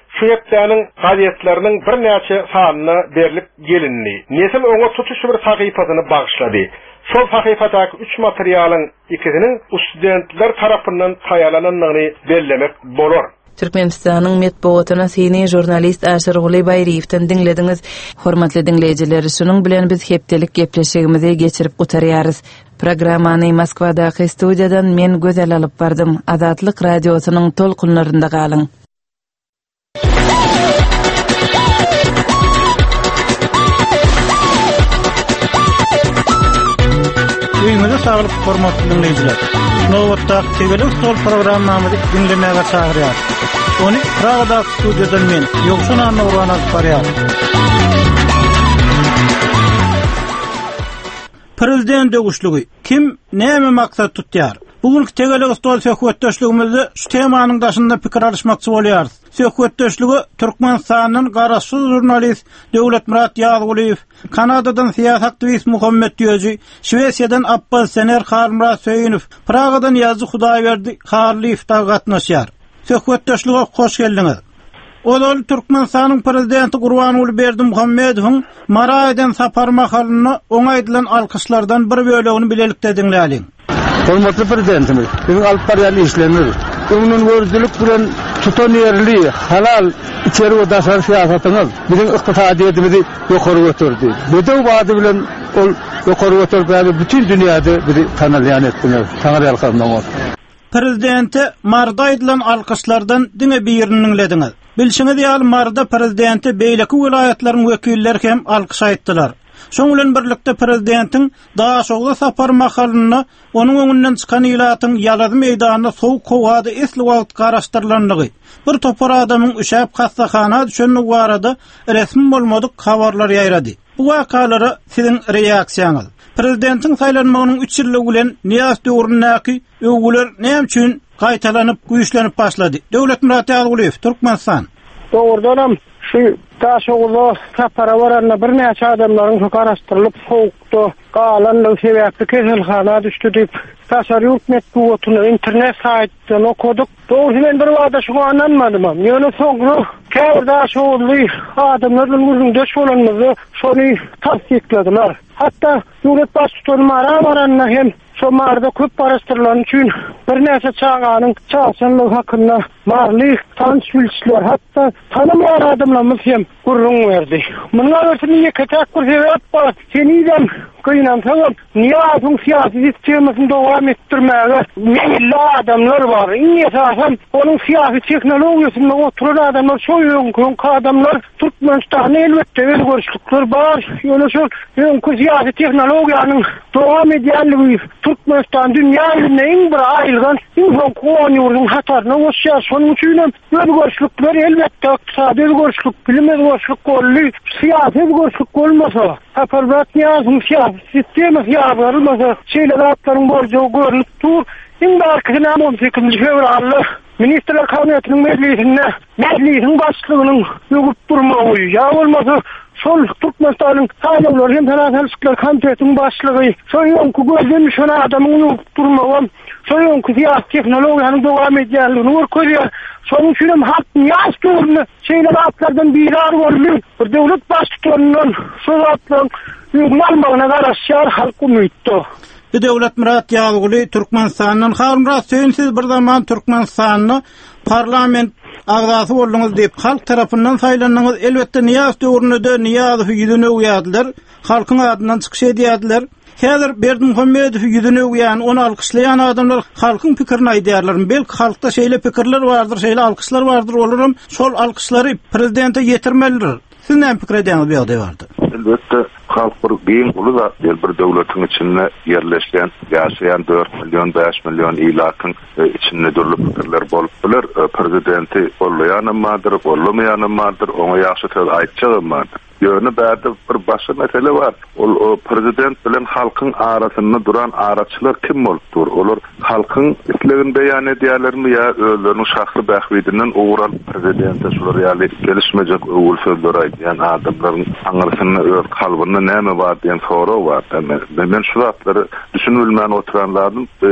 N: Şüyepdäniň gazetleriniň bir näçe sanyna berilip gelinni. Nesil oňa tutuşy bir sahypasyny bagyşlady. Şol sahypadaky 3 materialyň ikisiniň studentler tarapyndan taýýarlananyny bellemek bolar.
A: Türkmenistanyň medeniýetina seni jurnalist Aşyr Guly Baýryewden dinlediňiz. Hormatly dinleýijiler, şunuň bilen biz hepdelik gepleşigimizi geçirip gutarýarys. Programmany Moskwadaky studiýadan men gözel alyp bardym. Azatlyk radiosynyň tolkunlarynda galyň.
B: Öýüňize saglyk, hormatly dinleýijiler. Nowatda Tegelik Stol programmamyzy dinlemäge çagyrýar. Ony Pragada studiýadan men Ýogşan Nurwan alyp barýar. Prezident döwüşlügi kim näme maksat tutýar? Bugünkü Tegelik Stol söhbetdeşligimizde şu temanyň daşynda pikir alışmakçy bolýarys. Söhbetdeşligi Türkmenistanyň garaşy jurnalist Döwlet Murat Ýazguliýew, Kanadadan siýasat aktivist Muhammed Ýöji, Şwesiýadan Abbas Sener Harmurat Söýünüw, Pragadan Ýazgy Hudaýberdi Harliýew da gatnaşýar. Söhbetdeşlige hoş geldiňiz. Olal Türkmenistanyň prezidenti Gurbanuly Berdimuhammedowyň Mara eden sapar mahalyny oňaýdylan alkışlardan bir bölegini bilelikde dinläliň.
O: Hormatly prezidentimiz, biziň alyp barýan işlerimiz, öňüň görüjlük bilen tutan ýerli, halal içeri we daşary siýasatyňyz biziň ykdysadyýetimizi ýokary götürdi. Bu wady bilen ol ýokary götürdi, bütün dünýäde bizi tanalýan etdiňiz. Taňryalykdan
B: Prezidenti Marda edilen alkışlardan diňe birini dinlediňiz. Bilşiňiz ýaly Marda prezidenti beýleki vilayatlaryň wekilleri hem alkış aýtdylar. Şoň bilen birlikde prezidentiň Daşogda sapar mahalyny onuň öňünden çykan ilatyň ýalazy meýdanyna sowuk howada esli wagt garaşdyrlandygy, bir topar adamyň üşäp hastahana düşenligi barada resmi bolmadyk habarlar ýaýrady. Bu wakalary siziň reaksiýaňyz? Prezidentiň saýlanmagynyň 3 ýyly bilen Niýaz döwrünäki öwgüler näme üçin gaýtalanyp, güýçlenip başlady? Döwlet Murat Ýazguliýew, Türkmenistan.
I: Doğrudanam şu Daşogda sapara baranna bir näçe adamlaryň garaşdyrylyp sowukda galanlygy sebäpli keselhana düşdi diýip Taşary ýurtmetbuwatyny internet saýtyndan okuduk. Doğrudan bir wada şu anlanmadym. Ýöne soňra käwrda şoňly adamlaryň gözünde şolanmagy şonu tasdikladiler. Hatta döwlet başçylaryň Mara hem şu Marda köp paraşdyrlan üçin bir näçe çağanyň çağsanlygy hakynda marly tanışmyşlar, hatta tanımayan adamlarymyz hem gurrun berdi. Muňa ötüni ýeketek bir sebäp bar. Seniden kıynansam Niýazyň siýasy sistemasyny dowam etdirmäge meýilli adamlar bar. Iň esasen onuň siýasy teknologiýasyna oturan adamlar, şo ýöňkü adamlar Türkmenistanyň elbetde özgörüşlikler bar. Ýöne şol ýöňkü siýasy teknologiýanyň dowam edýänligi Türkmenistan dünýäne iň bir aýylgan infokon ýurduň hataryna oşýar. Şonuň üçin özgörüşlikler elbetde ykdysady özgörüşlik, bilim özgörüşlik bolly, siýasy özgörüşlik bolmasa, haparbat ýazyň siýasy sistemasy ýabrylmasa, şeýle atlaryň borjy görünip dur. Iň barkyny 18 fevralda Ministrler Kabinetiniň meclisiň başlygynyň ýögüp durmagy, ýa bolmasa şol Türkmenistanyň saýlawlary hem Tanazalyklar Komitetining başlygy, şol ýöňkü gözlemli şol adamyň ýögüp durmagy, şol ýöňkü siýasy teknologiýanyň dowam edýänligini görkezýär. Şonuň üçin hem hak Niýaz döwründe şeýle atlardan birar boldy. Bir döwlet başçylarynyň şol atlaryň ýygmalmagyna garaşýar halk umytdy.
B: Döwlet Murat Ýazguly Türkmenistanyň Harmurat Söýünsiz bir zaman Türkmenistanyň parlament agzasy boldyňyz diýip halk tarapyndan saýlandyňyz. Elbetde Niýaz döwründe Niýaz ýüzüne uýadylar, halkyň adyndan çykyş edýärler. Häzir Berdimuhammedow ýüzüne uýan, onu alkışlayan adamlar halkyň pikirini aýdýarlar. Belki halkda şeýle pikirler bardyr, şeýle alkışlar bardyr, olaram şol alkışlary prezidente ýetirmelidir. Siz näme pikir edýäňiz bu ýagdaý bardy?
P: Elbette halk bir ulu da bir devletin içinde yerleşken, yaşayan 4 milyon, 5 milyon ilakin içinde durulup fikirler bolup bilir. Prezidenti olmayanım olmayanım ona yaxşı söz aytjagym vardır. Yönü bärde bir başka mesele var. O prezident bilen halkın arasında duran araççılar kim bolupdur? Olar halkın islegin beýan edýärlermi ýa özleriniň şahsy bähwidinden uğran prezidente şular ýaly gelişmejek öwül sözler aýdýan adamlaryň aňyrysyna öz kalbyna näme bar diýen soraw bar. Men şu zatlary düşünülmän oturanlardyň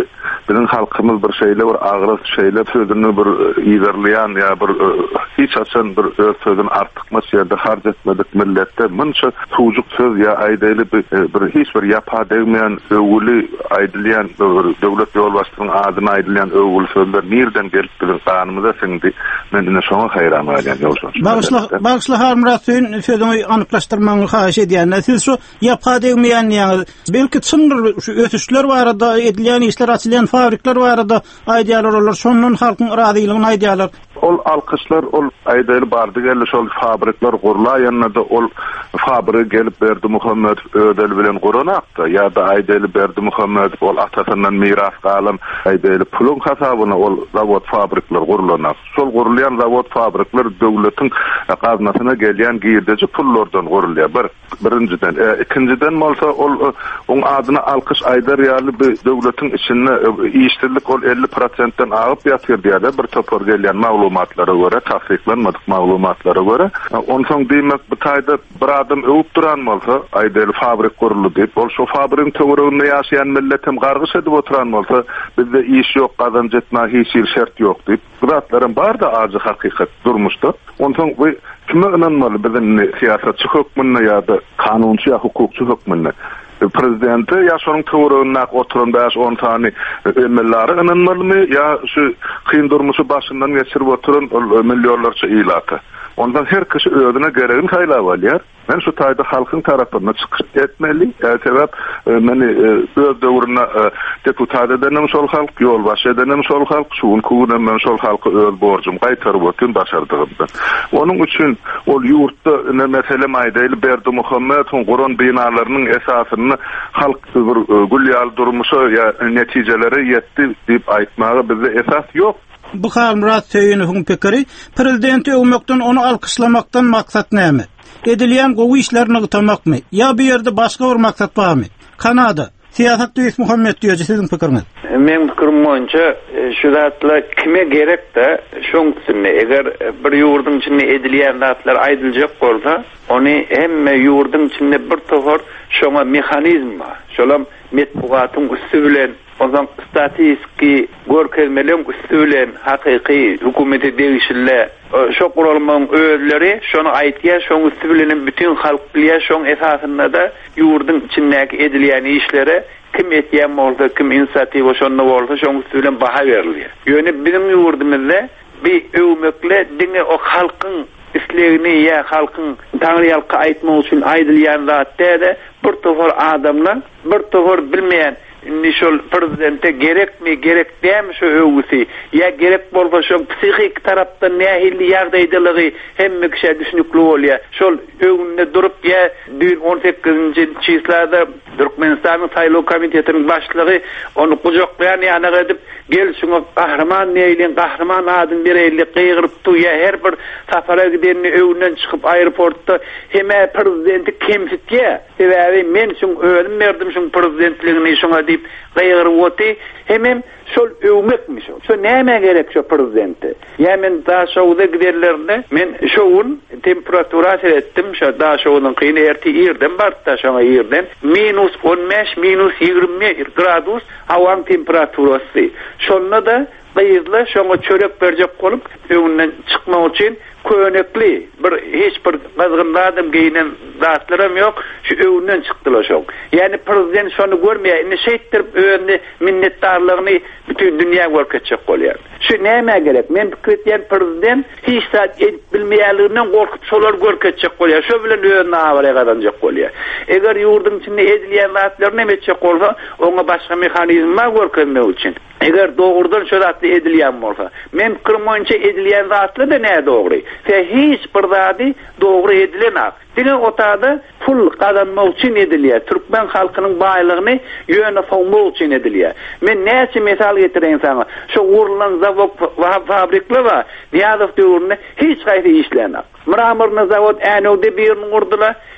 P: bizim halkımız bir şeyle bir ağır şeyle sözünü bir ilerleyen ya bir hiç açan bir sözün arttıkmas yerde harc etmedik millette mınça tuğcuk söz ya aydaylı bir hiç bir yapa değmeyen övgülü aydılyan devlet yol başkanının adına aydılyan övgülü sözler nereden gelip bizim kanımıza sindi men şoňa hayran bolýan ýolşan.
B: Bağışla Harmurat Söýün sözüňi anyklaşdyrmagyny haýyş edýän. Siz şu yapa değmeýän ýa belki çyndyr şu ötüşler barada edilýän işler açylýan fabrikler barada aýdýalar olar şondan halkyň razylygyny aýdýalar.
P: Ol alkışlar ol aýdaly bardy geldi şol fabrikler gurlaýanlarda ol fabrik gelip berdi Muhammed ödel bilen guranakda ýa-da aýdaly berdi Muhammed ol atasyndan miras galan aýdaly pulun hasabyna ol zawod fabrikler gurlanak. Şol gurulýan zawod fabrikler döwletiň gaznasyna gelýän giýirdeji pullardan gurulýar. Birinciden, ikinciden bolsa ol oň adyna alkış aýdar ýaly bir döwletiň içinde işçilik ol 50%-den agyp ýatyr diýerler bir topor gelýän maglumatlara göre, tahkiklenmedik maglumatlara göre. Ondan diýmek bu taýda bir adam öwüp duran bolsa, aýdaly fabrik guruldy diýip, ol şu fabrikyň töwereginde ýaşaýan milletim gargyş edip oturan bolsa, bizde iş ýok, gazanç etme hiç bir şert ýok diýip, bulatlaryň bar da ajy hakykat durmuşdy. Ondan bu kime inanmaly biziň siýasatçy hökmüne ýa-da kanunçy ýa hukukçy hökmüne? Prezidenti ya şonuň töwereginde oturan 5-10 tane emellary inanmalymy ya şu kyn durmuşy başyndan geçirip oturan milyonlarça ilaty. Ondan her kişi özüne geregin haýlap alýar. Men şu taýda halkyň tarapyndan çykyş etmeli. Sebäp meni öz döwrüne deputat edenem şol halk, ýolbaşy edenem şol halk, şuň kuwunem men şol halky öz borjum gaýtaryp ötün başardygymda. Onuň üçin ol ýurtda ne mesele aýdaly berdi Muhammed Guran binalarynyň esasyny halk bir gülýal durmuşy ýa netijelere ýetdi diýip aýtmagy bizde esas ýok.
B: Bu Harmurat Söýüniň pikiri prezidenti öwmekden onu alkışlamakdan maksat näme? Edilýän gowy işlerini gytamakmy? Ya bir ýerde başga bir maksat barmy? Kanada siýasat düýüs Muhammed diýýär siziň pikiriňiz.
Q: Men pikirim boýunça şu zatlar kime gerek de şoň üçin eger bir ýurdyň içinde edilýän zatlar aýdyljak bolsa, ony hemme ýurdyň içinde bir tohor şoňa mehanizm bar. Şolam metbugatyň üstü bilen ozan statistiki görkezmelerin üstü bilen hakyky hökümeti degişille şo gurulmaň özleri şonu aýtýar, şoň üstü bilen bütün halk bilýär, şoň esasynda da ýurdyň içindäki edilýän işlere kim etýän bolsa, kim inisiativ şonu bolsa, şoň üstü bilen baha berilýär. Ýöne bizim ýurdumyzda bir öwmekle diňe o halkyň islegini ýa halkyň taňryalky aýtmak üçin aýdylýan zatda bir tohor adamlar, bir tohor bilmeýän nişol prezidente gerekmi gerek däm şu öwgüsi ya gerek bolsa şu psihik tarapdan nähili ýagdaýdalygy hemme kişi düşünükli bolýar. Şol öwünde durup ya 18-nji çyslada Türkmenistanyň saýlaw komitetiniň başlygy onu gujoklaýan ýanyga edip gel şuňa kahraman näýlen kahraman adym bereýli gyýrypdy ya her bir safara gidenni öwünden çykyp aeroportda heme prezidenti kemsitýär. Sebäbi men şuň ölüm berdim şuň prezidentligini şuňa diýip gyýryp oty hemem şol öwmekmi şol. Şo näme gerek şo prezidenti? Ýa men da şowda giderlerde men şowun temperatura seretdim. Şo da şowunyň kyny erti ýerden barda şoňa ýerden -15 -20 gradus hawaň temperaturasy. Şonda da gyýyzla şoňa çörek berjek bolup öwünden çykmak üçin könekli bir hiç bir gazgınladım giyinen zatlarım yok şu öwünden çykdylar şoň. Yani prezident şonu görmeýär, indi şeýtdirip öwünde minnetdarlygyny bütün dünýä görkezjek bolýar. Şu näme gerek? Men pikir prezident hiç zat edip bilmeýärliginden gorkup şolar görkezjek bolýar. Şo bilen öwünde awara gadanjak bolýar. Eger ýurdyň içinde edilýän zatlar näme etjek bolsa, oňa başga mehanizmlar görkezmek üçin. Eger doğrudan şo zatly edilýän bolsa, men pikirim boýunça edilýän zatlar da näme dogry? Hiç bir zady dogry edilenak. Diňe otada pul kazanmak üçin edilýär. Türkmen halkynyň baýlygyny ýöne soňmak üçin edilýär. Men näçe mesal getiren sana. Şu urulan zawod fabrikler var. Niýazow döwründe hiç gaýry işlenek. Mramorny zawod Änewde birini gurdular.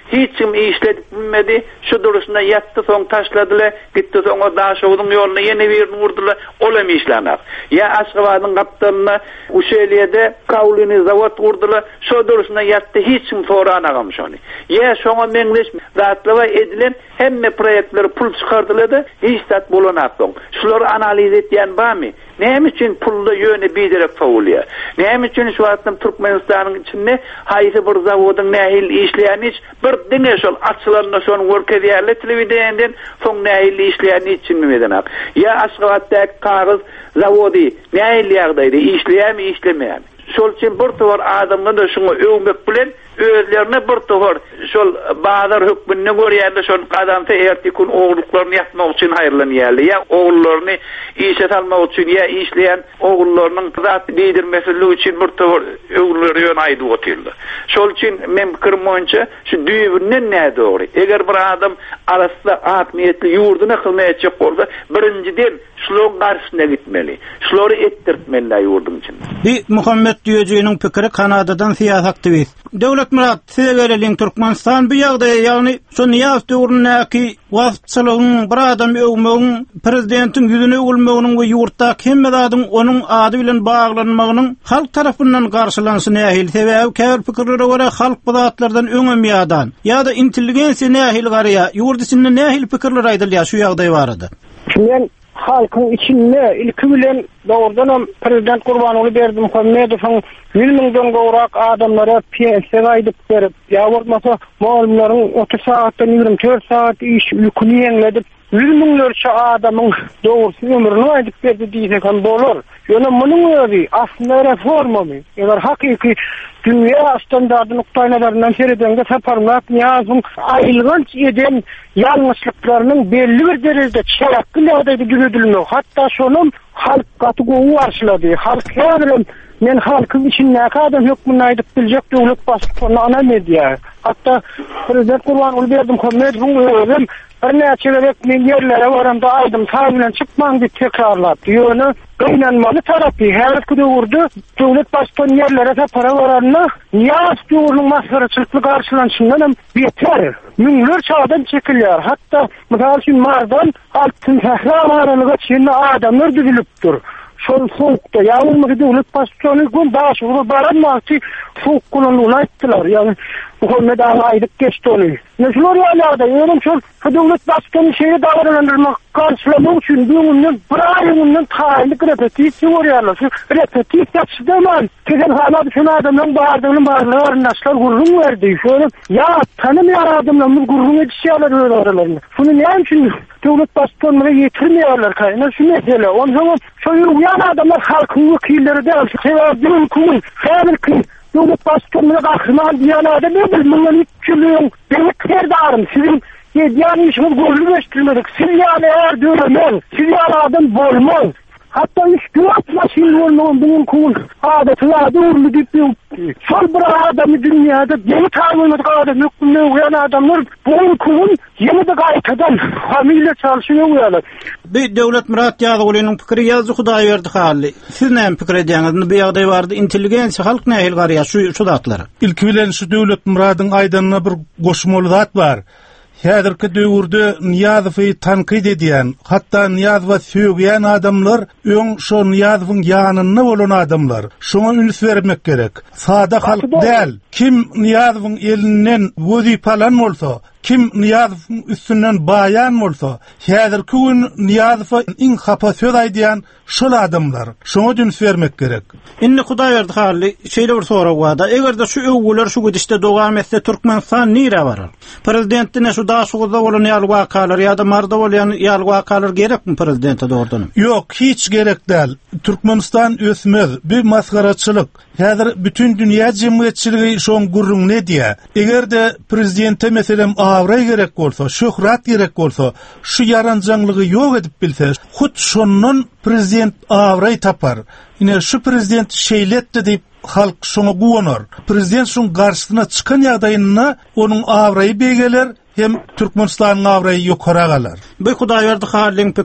Q: hiç kim işledip bilmedi. Şu duruşuna yattı, son taşladılar, gitti sonra Daşov'un yoluna yeni birini vurdular. Olam işlenek. Ya Aşgabat'ın kaptanına Uşeliye'de Kavlini zavod vurdular. Şu duruşuna yattı, hiç kim soranagamış onu. Ya şoňa meňleş zatlawa edilen hemme proyektleri pul çıkardılar da hiç tat bolanakdoň. Şuları analiz etýän barmy? Näme üçin pulda ýöne biderek fawulýa? Näme üçin şu wagtda Türkmenistanyň içinde haýsy bir zawodyň nähil işleýän hiç bir diňe şol açylaryna şonu workedýärler telewiziýenden soň nähil işleýän için medenak. Ya Aşgabatdaky kagız zawody nähil ýagdaýda işleýärmi, işlemeýärmi? Şol için bir towar adamlar da şunu öwmek bilen özlerine bir towar şol bazar hükmünde görýärler şol gadamta ertikün oğluklaryny ýatmak üçin haýyrlanýarlar. Ya oğullaryny işe salmak üçin ya işleýän oğullarynyň zat lidermeseligi üçin bir towar öwgüleri ýön aýdyp oturýarlar. Şol için men pikirim boýunça şu düýbünden näde dogry? Eger bir adam arasynda atmiýetli ýurduny kılmaýajak bolsa, birinciden şolary garşyna gitmeli. Şolary etdirtmeli ýurdun içinde.
B: Bir Muhammed Düýejiniň pikiri Kanadadan siýasat aktivist. Döwlet Murat, size bereliň Türkmenistan bu ýagdaýa, ýagny şu Niýaz döwründäki wagtçylygyň, bir adam öwmegiň, prezidentiň ýüzüne öwülmeginiň we ýurtda hemme zadyň onuň ady bilen baglanmagynyň halk tarapyndan garşylansy nähil sebäbi käbir pikirlere görä halk bu zatlardan öňemýärdan ýa-da intelligensiýa nähil garya, ýurt içinde nähil pikirler aýdylýar şu ýagdaý barada.
I: Men halkın içinde ilki bilen doğrudan Prezident Gurbanoğlu Berdimuhammedowyň 100 000 gowrak adamlara piýese aýdyp berip, ýa bolmasa muallimlaryň 30 saatdan 24 saat iş ýükünü ýeňledip 100 000 adamyň dogry ömrüni aýdyp berdi diýsek hem bolar. Ýöne munyň özi aslynda reformamy. Eger hakyky dünýä standardy nuktaýlaryndan seredende saparmak ýazym aýylgynç eden ýalňyşlyklarynyň belli bir derejede çäkli ýagdaýda düzedilmek. Hatda şonun halk gatygowy arşylady. Halk bilen men halkyň içinde adam hökmüni aýdyp biljek döwlet başlygyny ana media. Hatda Prezident Gurbanoğlu Berdimuhammedowyň özüm bir näçe men ýerlere baramda aýdym, taýynan çykmaň diýip tekrarlap. Ýöne gynanmaly tarapy her kudi urdu. Döwlet başlygyny ýerlere sapara baranyna ýas döwrüň masgaraçylyk garşylanşyndan hem beter. Müňlerçe adam çekilýär. Hatda mysal üçin mardan altyn sahra baranyga çynna adamlar düzülipdir. Şol soğukta ýağmurly döwlet başlygyny gün Daşowga baranmakçy soğuk kulanyny aýtdylar. Ýani Muhammed ağa aýdyp geçdi ony. Näşeler ýalarda ýönem şol döwlet başlygyny şeýle dagranlandyrmak garşylamak üçin bugünden bir aýynyň taýyny repetisiýa görýärler. Şu repetisiýa çydaman. Tezen hala düşen adamlaryň barlygyny naşlar gurrun berdi. Şöyle ýa tanymýar adamlaryň gurrun edýärler öýle aralarynda. Şunu näme üçin döwlet başlygyny ýetirmeýärler kaýna şu mesele. Ondan şu ýan adamlar halkyň wekilleri de sebäbi kumun häzirki döwlet başlygyny gahryman diýen adam bilmem näçe benim kerdarym sizin ýan işimiz görülmeşdirmedik. Siz ýa-ni her döwlet siz ýa adam bolmaz. Hatta iş güýçmaşyn bolmagan bugun kul adatylar durly diýip şol bir adamy dünýäde ýeni taýmyny adam ýokmyň ýan adamlar bugun kul ýene-de gaýtadan familya çalşyny ýalar.
B: Bir Döwlet Murat ýazygynyň pikiri ýazy Hudaýberdi hally. Siz näme pikir edýäňiz? Bu ýagdaý bardy intelligensiýa halk nähil garýar şu zatlara.
R: İlki bilen şu Döwlet Muradyň aýdanyna bir goşmaly zat bar. Häzirki döwürde Niýazowy tankyd edýän, hatda Niýazowa söýgän adamlar öň şo Niýazowyň ýanyna bolan adamlar. Şoňa üns bermek gerek. Sada halk däl. Kim Niýazowyň elinden wezipalan bolsa, kim Niýazowyň üstünden baýan bolsa, häzirki gün Niýazowa iň hapa söz aýdýan şol adamlar. Şoňa üns bermek gerek.
B: Indi Hudaýberdi hally şeýle bir sorak wada. Egerde şu öwgüler şu gidişde dogam etse Türkmenistan nire barar? Prezidentine şu Daşowda bolan ýaly wakalar ýa-da marda bolan ýaly wakalar gerekmi prezidente dogrudan?
R: Yok, hiç gerek däl. Türkmenistan ösmez. Bir masgaraçylyk. Häzir bütün dünýä jemgyýetçiligi şoň gurrun ne diýär? Egerde prezidente meselem awray gerek bolsa, şöhrat gerek bolsa, şu yaranjanlygy ýok edip bilse, hut şonun prezident awray tapar. Ine şu prezident şeýletdi diýip halk şoňa guwanar. Prezident şoň garşysyna çykan ýagdaýyna onuň awraýy begeler hem Türkmenistanyň awraýy ýokara galar.
B: Bu Hudaýberdi halyň pikiri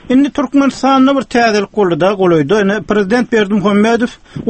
B: Indi Türkmenistan'da bir täzelik golda goloydy. Ene prezident Berdimuhammedow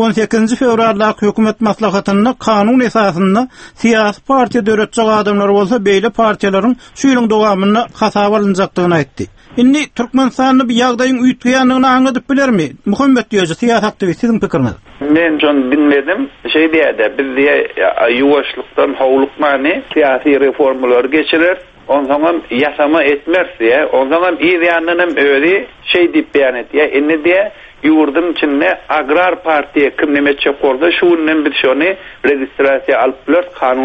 B: 18 fevralda hökümet maslahatyna kanun esasynda siyasi partiýa döretjek adamlar bolsa beýle partiýalaryň şu ýylyň dowamyna hasap alınjakdygyny aýtdy. Indi Türkmenistan'da bir ýagdaýyň üýtgeýändigini aňladyp bilermi? Muhammed diýýär, siyasi aktivist, siziň pikiriňiz.
Q: Men şonu dinledim. Diýdi, bizde ýuwaşlykdan howlukmany siyasi reformalar geçirir. Ondan yasama etmezse, ondan ýa-da öýdi diýip beýan etdi. Indi diye ýurdun içinde agrar partiye kim nemetçe gorda şundan bir şonu registrasiýa alyplar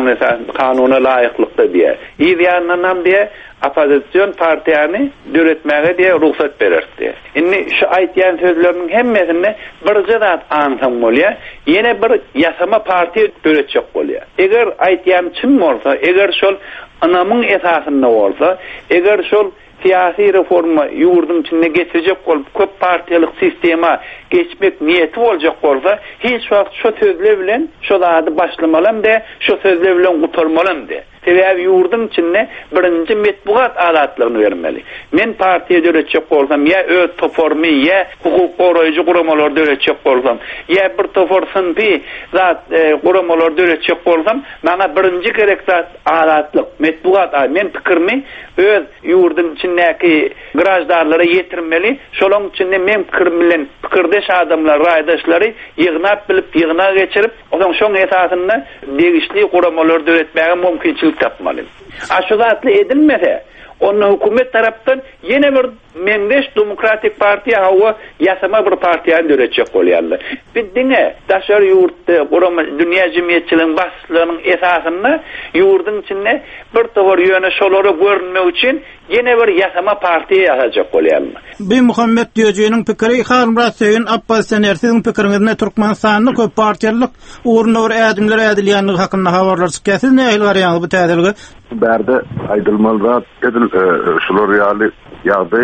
Q: kanuna laýyklykda diye. Ýa-da diye opozisiýon partiýany döretmäge diye ruhsat bererdi. Indi şu aýtýan sözleriň hemmesini bir zat anlaýan bolýar. Ýene bir yasama partiýa döretjek bolýar. Eger aýtýan çyn bolsa, eger şol anamyň esasynda bolsa, eger şol siyasi reforma ýurdun içinde geçirecek bolup köp partiýalyk sistema geçmek niyeti boljak bolsa, hiç wagt şu sözler bilen şu zady başlamalam de, şu sözler bilen gutarmalam de. Sebäbi ýurdun içinde birinji metbuat alatlaryny bermeli. Men partiýa döretjek bolsam, ýa öz topormy, ýa hukuk goraýjy guramalar döretjek bolsam, ýa bir topor sınpy zat guramalar döretjek bolsam, maňa birinji gerek zat alatlyk, metbuat. Men pikirmi öz ýurdun içindäki grajdarlara ýetirmeli. Şolaň içinde men pikirim bilen pikirdeş adamlar, raýdaşlary ýygnap bilip, ýygna geçirip, oňa şoň esasynda degişli guramalar döretmäge mümkinçilik tapmaly. Aşu zatly edilmese, onu hökümet tarapdan yine bir mendeş demokratik partiya hawa yasama bir partiýany döretjek bolýarlar. Biddine daşary ýurtda gurama dünýä jemgyýetçiligiň başlygynyň esasynda ýurdun içinde bir towar ýöne şolary görünmek üçin yine bir yasama partiýa ýasajak bolýarlar.
B: Bir Muhammed diýjeginiň pikiri Harun Rasyň Abbasiň ersiň pikiriňizde Türkmenistanyň köp partiýalyk urunlar ädimler ädilýänligi hakynda habarlar çykýar. Siz näme garýaňyz bu täzeligi?
P: Berde aýdylmaly edil şular ýaly ýagdaý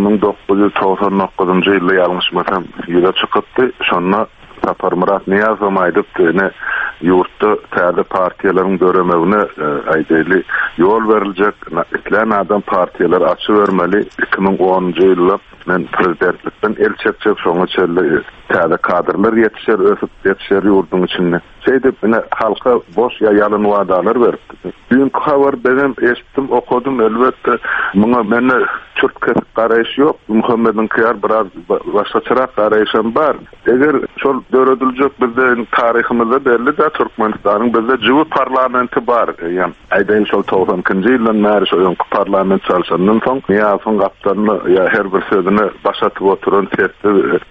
P: 1999-njy ýylda ýalňyşmasam ýüze çykypdy. Şonda Sapar Murat Niyazow aýdypdy, ýurtda täze partiýalaryň döremegine aýdyly ýol beriljek. Etlen adam partiýalar açy bermeli. 2010-njy ýylda men prezidentlikden el çekjek, şoňa çelle täze kadrlar ýetişer ýurdun içinde. Diýip halka boş ýalan wadalar berdi. Dünkü habar benim eşitdim, okudum, elbette muňa meni Türkçe garaýyş ýok. Muhammedin kıyar biraz başgaçarak garaýyşam bar. Eger şol döredilýek bizde taryhymyzda belli de Türkmenistanyň bizde jiwy parlamenti bar. Ýani aýdaýyn şol 90-njy ýyldan bäri şol parlament çalşandan soň ýa-da gapdaryny ýa her bir sözüni başatyp oturan tertip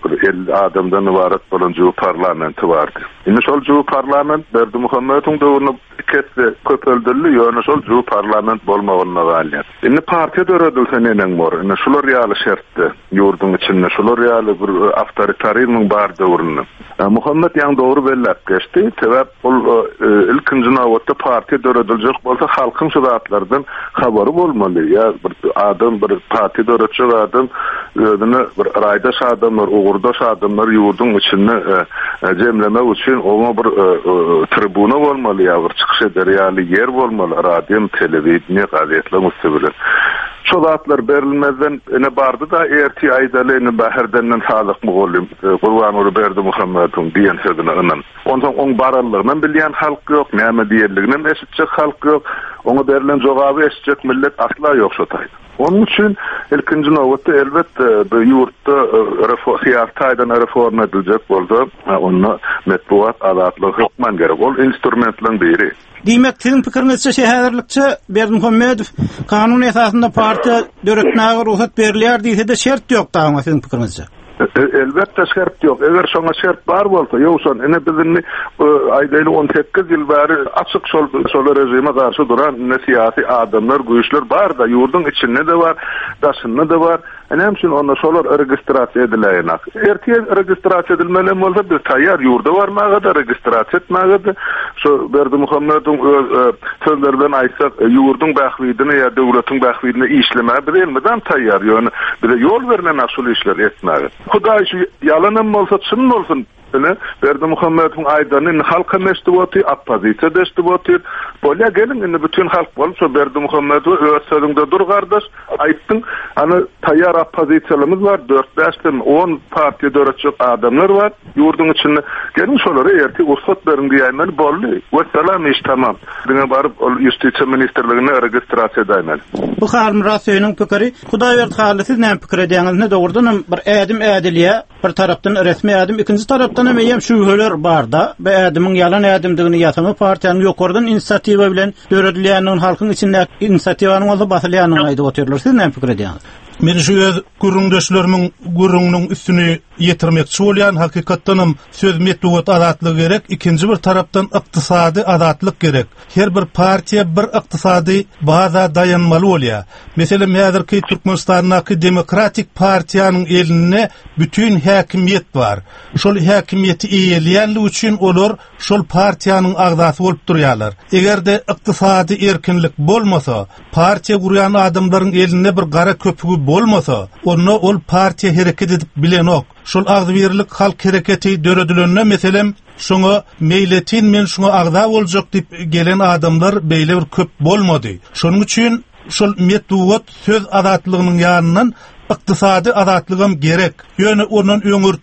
P: 50 adamdan ibaret bolan jiwy parlamenti bardy. Indi şol jiwy parlament Berdimuhammedowyň döwründe köp öldürli ýöne şol jiwy parlament bolmagyna galýar. Indi partiýa döredilse näme bor? Indi şular ýaly şertdi ýurdun içinde, şular ýaly bir awtoritarizmyň bar döwründe. Muhammed ýa dogry bellep geçdi. Sebäp bol ilkinji nawatda partiýa dörediljek bolsa halkyň şu zatlardan habary bolmaly. Ýa bir adam bir partiýa döretjek adam özüni bir raýdaş adamlar, ugurdaş adamlar ýurdun içinde jemlemek üçin oňa bir tribuna bolmaly, ýa bir çykyş ederýäli yer bolmaly, radio, telewiziýa, gazetler musabiler. Şu zatlar berilmezden ne bardı da erti aýdaly Baherdenden salyk mugolym Gurban Berdimuhammedow diýen sözüne ınan. Ondan on barallygyny bilýän halk ýok, näme diýerligini eşitjek halk ýok. Oňa berilen jogaby eşitjek millet asla ýok şu taýda. Onun için ilkinci nowatda elbette bu ýurtda siyasatdan reforma edilecek bolsa, onu metbuat adatlygy hukman gerek. Ol instrumentleriň biri.
B: Diýmek, siziň pikiriňizçe şäherlikçe Berdimuhammedow kanun esasynda partiýa döretmäge ruhsat berilýär diýse de şert ýok daňa siziň pikiriňizçe.
P: Elbette şert yok. Eger şoňa şert bar bolsa, ýoksa ene bizni aýdaly 18 ýyl bäri açyk şol rejime garşy duran siyasi adamlar, güýçler bar da ýurdun içinde de var, daşynda da var. Hem şun onda şolar registrasiýa edilenler. Ertiýe registrasiýa edilmeli bolsa bir taýýar ýurda barmaga da registrasiýa etmäge de şu Berdimuhammedow sözlerden aýtsak ýurdun bähwidini ýa döwletiň bähwidini işlemäge bilenmeden taýýar ýöne bir ýol berilen aşul işler etmäge. Hudaý şu yalanam bolsa çyn bolsun Öyle Berdimuhamed'in aydanın halka meşruatı, opozisiya meşruatı. Bolya gelin indi bütün halk bolsa Berdimuhamed'i öz sözünde dur kardeş. Aytdın, ana tayyar opozisiyalarımız var. 4-5 10 partiye döretçik adamlar var. Yurdun içinde gelin şolara erti ursat berin diýýärler bolly. Ve selam iş tamam. Diňe baryp Justiça Ministerligine registrasiýa edýärler.
B: Bu Harmurasyonyň pikiri Hudaýberdi haly siz näme pikir edýäňiz? Ne dogrudan bir ädim ädilýä, bir tarapdan resmi ädim, ikinji tarapdan hem şübheler bar da. Bu ädimiň ýalan ädimdigini ýatymy partiýanyň ýokardan inisiatiwa bilen döredilýäniň halkyň içinde inisiatiwanyň bolsa basylýanyň aýdyp oturlar. Siz näme pikir edýäňiz?
R: Men şu gurrundaşlarymyň gurrunnyň üstüni ýetirmekçi bolýan hakykatdanam söz metduat azatlygy gerek, ikinji bir tarapdan ykdysady azatlyk gerek. Her bir partiýa bir ykdysady baza dayanmaly bolýar. Meselem häzirki Türkmenistanyň demokratik partiýanyň eline bütün häkimiýet bar. Şol häkimiýeti eýelýänligi üçin olar şol partiýanyň agzasy bolup durýarlar. Egerde ykdysady erkinlik bolmasa, partiýa gurýan adamlaryň eline bir gara köpügi bolmasa, onu ol partiýa hereket edip bilenok. Şol agzbirlik halk hereketi döredilenine meselem şoňa meýletin men şoňa agza boljak dip gelen adamlar beýle bir köp bolmady. Şonuň üçin şol metduat söz azatlygynyň ýanyndan ykdysady azatlygym gerek. Ýöne onuň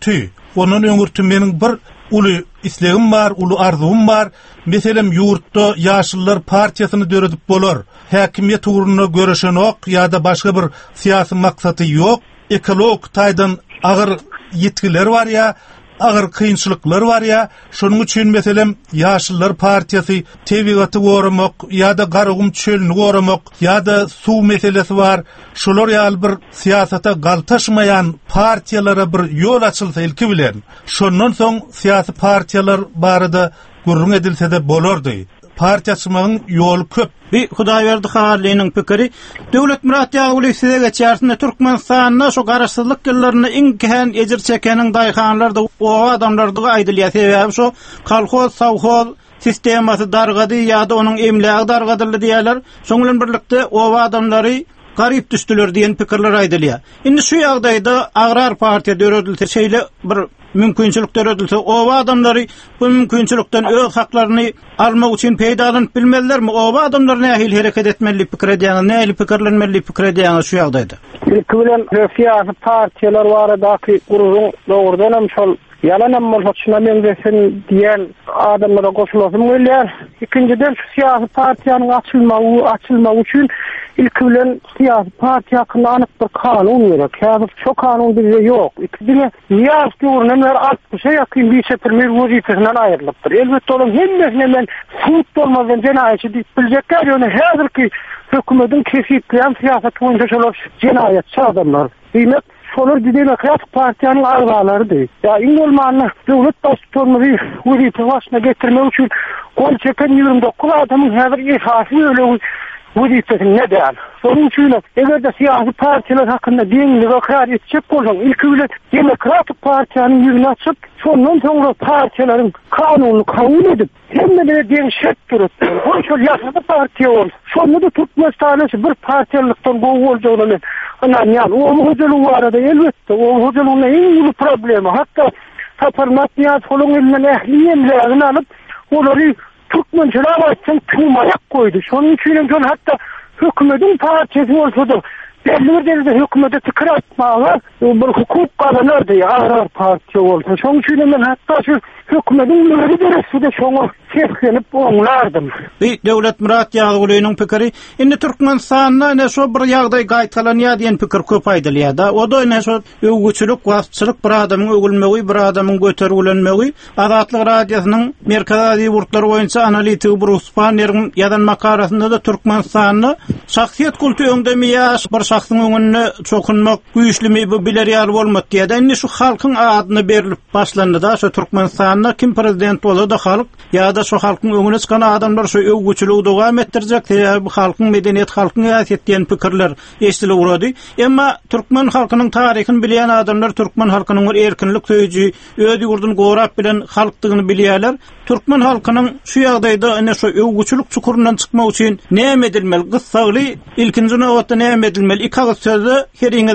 R: öňürtü meniň bir uly islegim bar, uly arzum bar. Meselem ýurtda ýaşylylar partiýasyny döredip bolar. Häkimiýet uğruna görüşenok ýa-da başga bir siýasy maksady ýok. Ekolog taýdan agyr yetkiler var ya, agyr kynçylyklar var ya, şonuň üçin meselem ýaşylylar partiýasy tebigaty goramak ýa-da garagum çölüni goramak ýa-da suw meselesi var. Şolar ýaly bir siýasata galtaşmaýan partiýalara bir ýol açylsa ilki bilen, şondan soň siýasy partiýalar barada gurrun edilse de bolardy. Partiýaçymagyň ýoly köp. Bir Hudaýberdi halynyň pikiri, döwlet Murat Ýaguly size geçýärinde Türkmenistanyň şu garaşsyzlyk ýyllaryny iňken ejir çekeniň daýhanlarda o adamlardy aýdylýar. Sebäbi şu kolhoz, sowhoz sistemasy dargady ýa-da onuň emlägi dargadyly diýerler. Şoň bilen birlikde o adamlary garyp düşdüler diýen pikirler aýdylýar. Indi şu ýagdaýda agrar partiýa döredilse şeýle bir mümkinçilik döredilse o adamlary bu mümkinçilikden öz haklaryny almak üçin peýdalanyp bilmelilermi? O adamlar nähil hereket etmeli pikir edýän, nähil pikirlenmeli pikir edýän şu ýagdaýda.
I: Ilkilen siýasy partiýalar baradaky gurrun dogrudan hem şol yalanam bolsa men desen diýen adamlara goşulasym gelýär. İkinciden şu siýasy partiýanyň açylmagy üçin ilkilen siýasy partiýa hakkında anyk bir kanun gerek. Häzir şu kanun bizde ýok. İkincide ýaş döwründe 60'a ýakyn bir sefermer wezifesinden aýrylypdyr. Elbetde olam hemmesine men suç bolmadan jenaýetçi diýip biljekler. Ýöne häzirki hökümetiň kesipleýän siýasaty boýunça şolar jenaýetçi adamlar. Demek şolar demokratik partiýanyň agzalarydy. Ya iňolmany döwlet başçylygy wezife başyna getirmek üçin gol çeken 29 adamyň häzir esasy öyle wezifesini nädär? Şonuň üçin egerde siýasy partiýalar hakynda deňlige karar etjek bolsaň, ilki bilen demokratik partiýanyň ýüzüne açyp, şondan soňra partiýalaryň kanunyny kabul edip, hemmede deň şert türetdir. Bu şol ýaşady partiýa bol. Şonu da Türkmenistanyň bir partiýalykdan gowy boljagyny anlaýan. O hojalyk barada elbetde o hojalygyň iň uly problemi. Hatda taparmatýat şoluň elinden ähliýetlerini alyp, olary Türkmençiler açsın tümayak koydu. Şonun için hatta hükümetin partiýasy bolsa da belli bir derejede hükümete tikir atmalar bir hukuk kazanırdı ya agrar partiýa bolsa. Şonun için men hatta şu hükümetin mühürü deresinde şonu seslenip oňlardım.
B: Döwlet Murat Ýagulynyň pikiri, indi Türkmenistanyna ne şu bir ýagdaý gaýtalanýar diýen pikir köp aýdylýar da. O da ne şu öwgüçilik, wagtçylyk bir adamyň öwgülmegi, bir adamyň göterilmegi, Azatlyk radiosynyň merkezi burtları boýunça analitigi Bruce Banner'in ýadan makarasynda da Türkmenistanyny şahsiýet kulturyny ýaş bir şahsyň öňüne çokunmak güýçlimi bu bilerýär bolmak diýär. Indi şu halkyň adyny berilip başlandy da şu Türkmenistanyna kim prezident bolsa da halk ýa-da şu halkyň öňüne çykan adamlar şu öwgüçiligi dowam etdirjek, bu halkyň medeniýet, halkyň ýaşat diýen pikirler eşdilip urady. Emma Türkmen halkynyň taryhyny bilýän adamlar Türkmen halkynyň bir erkinlik söýüji, öz ýurduny gorap bilen halkdygyny bilýärler. Türkmen halkynyň şu ýagdaýda ene şu öwgüçilik çukurundan çykmak üçin näme edilmeli? Gyssaly ilkinji nowatda näme edilmeli? İki sözi heriňde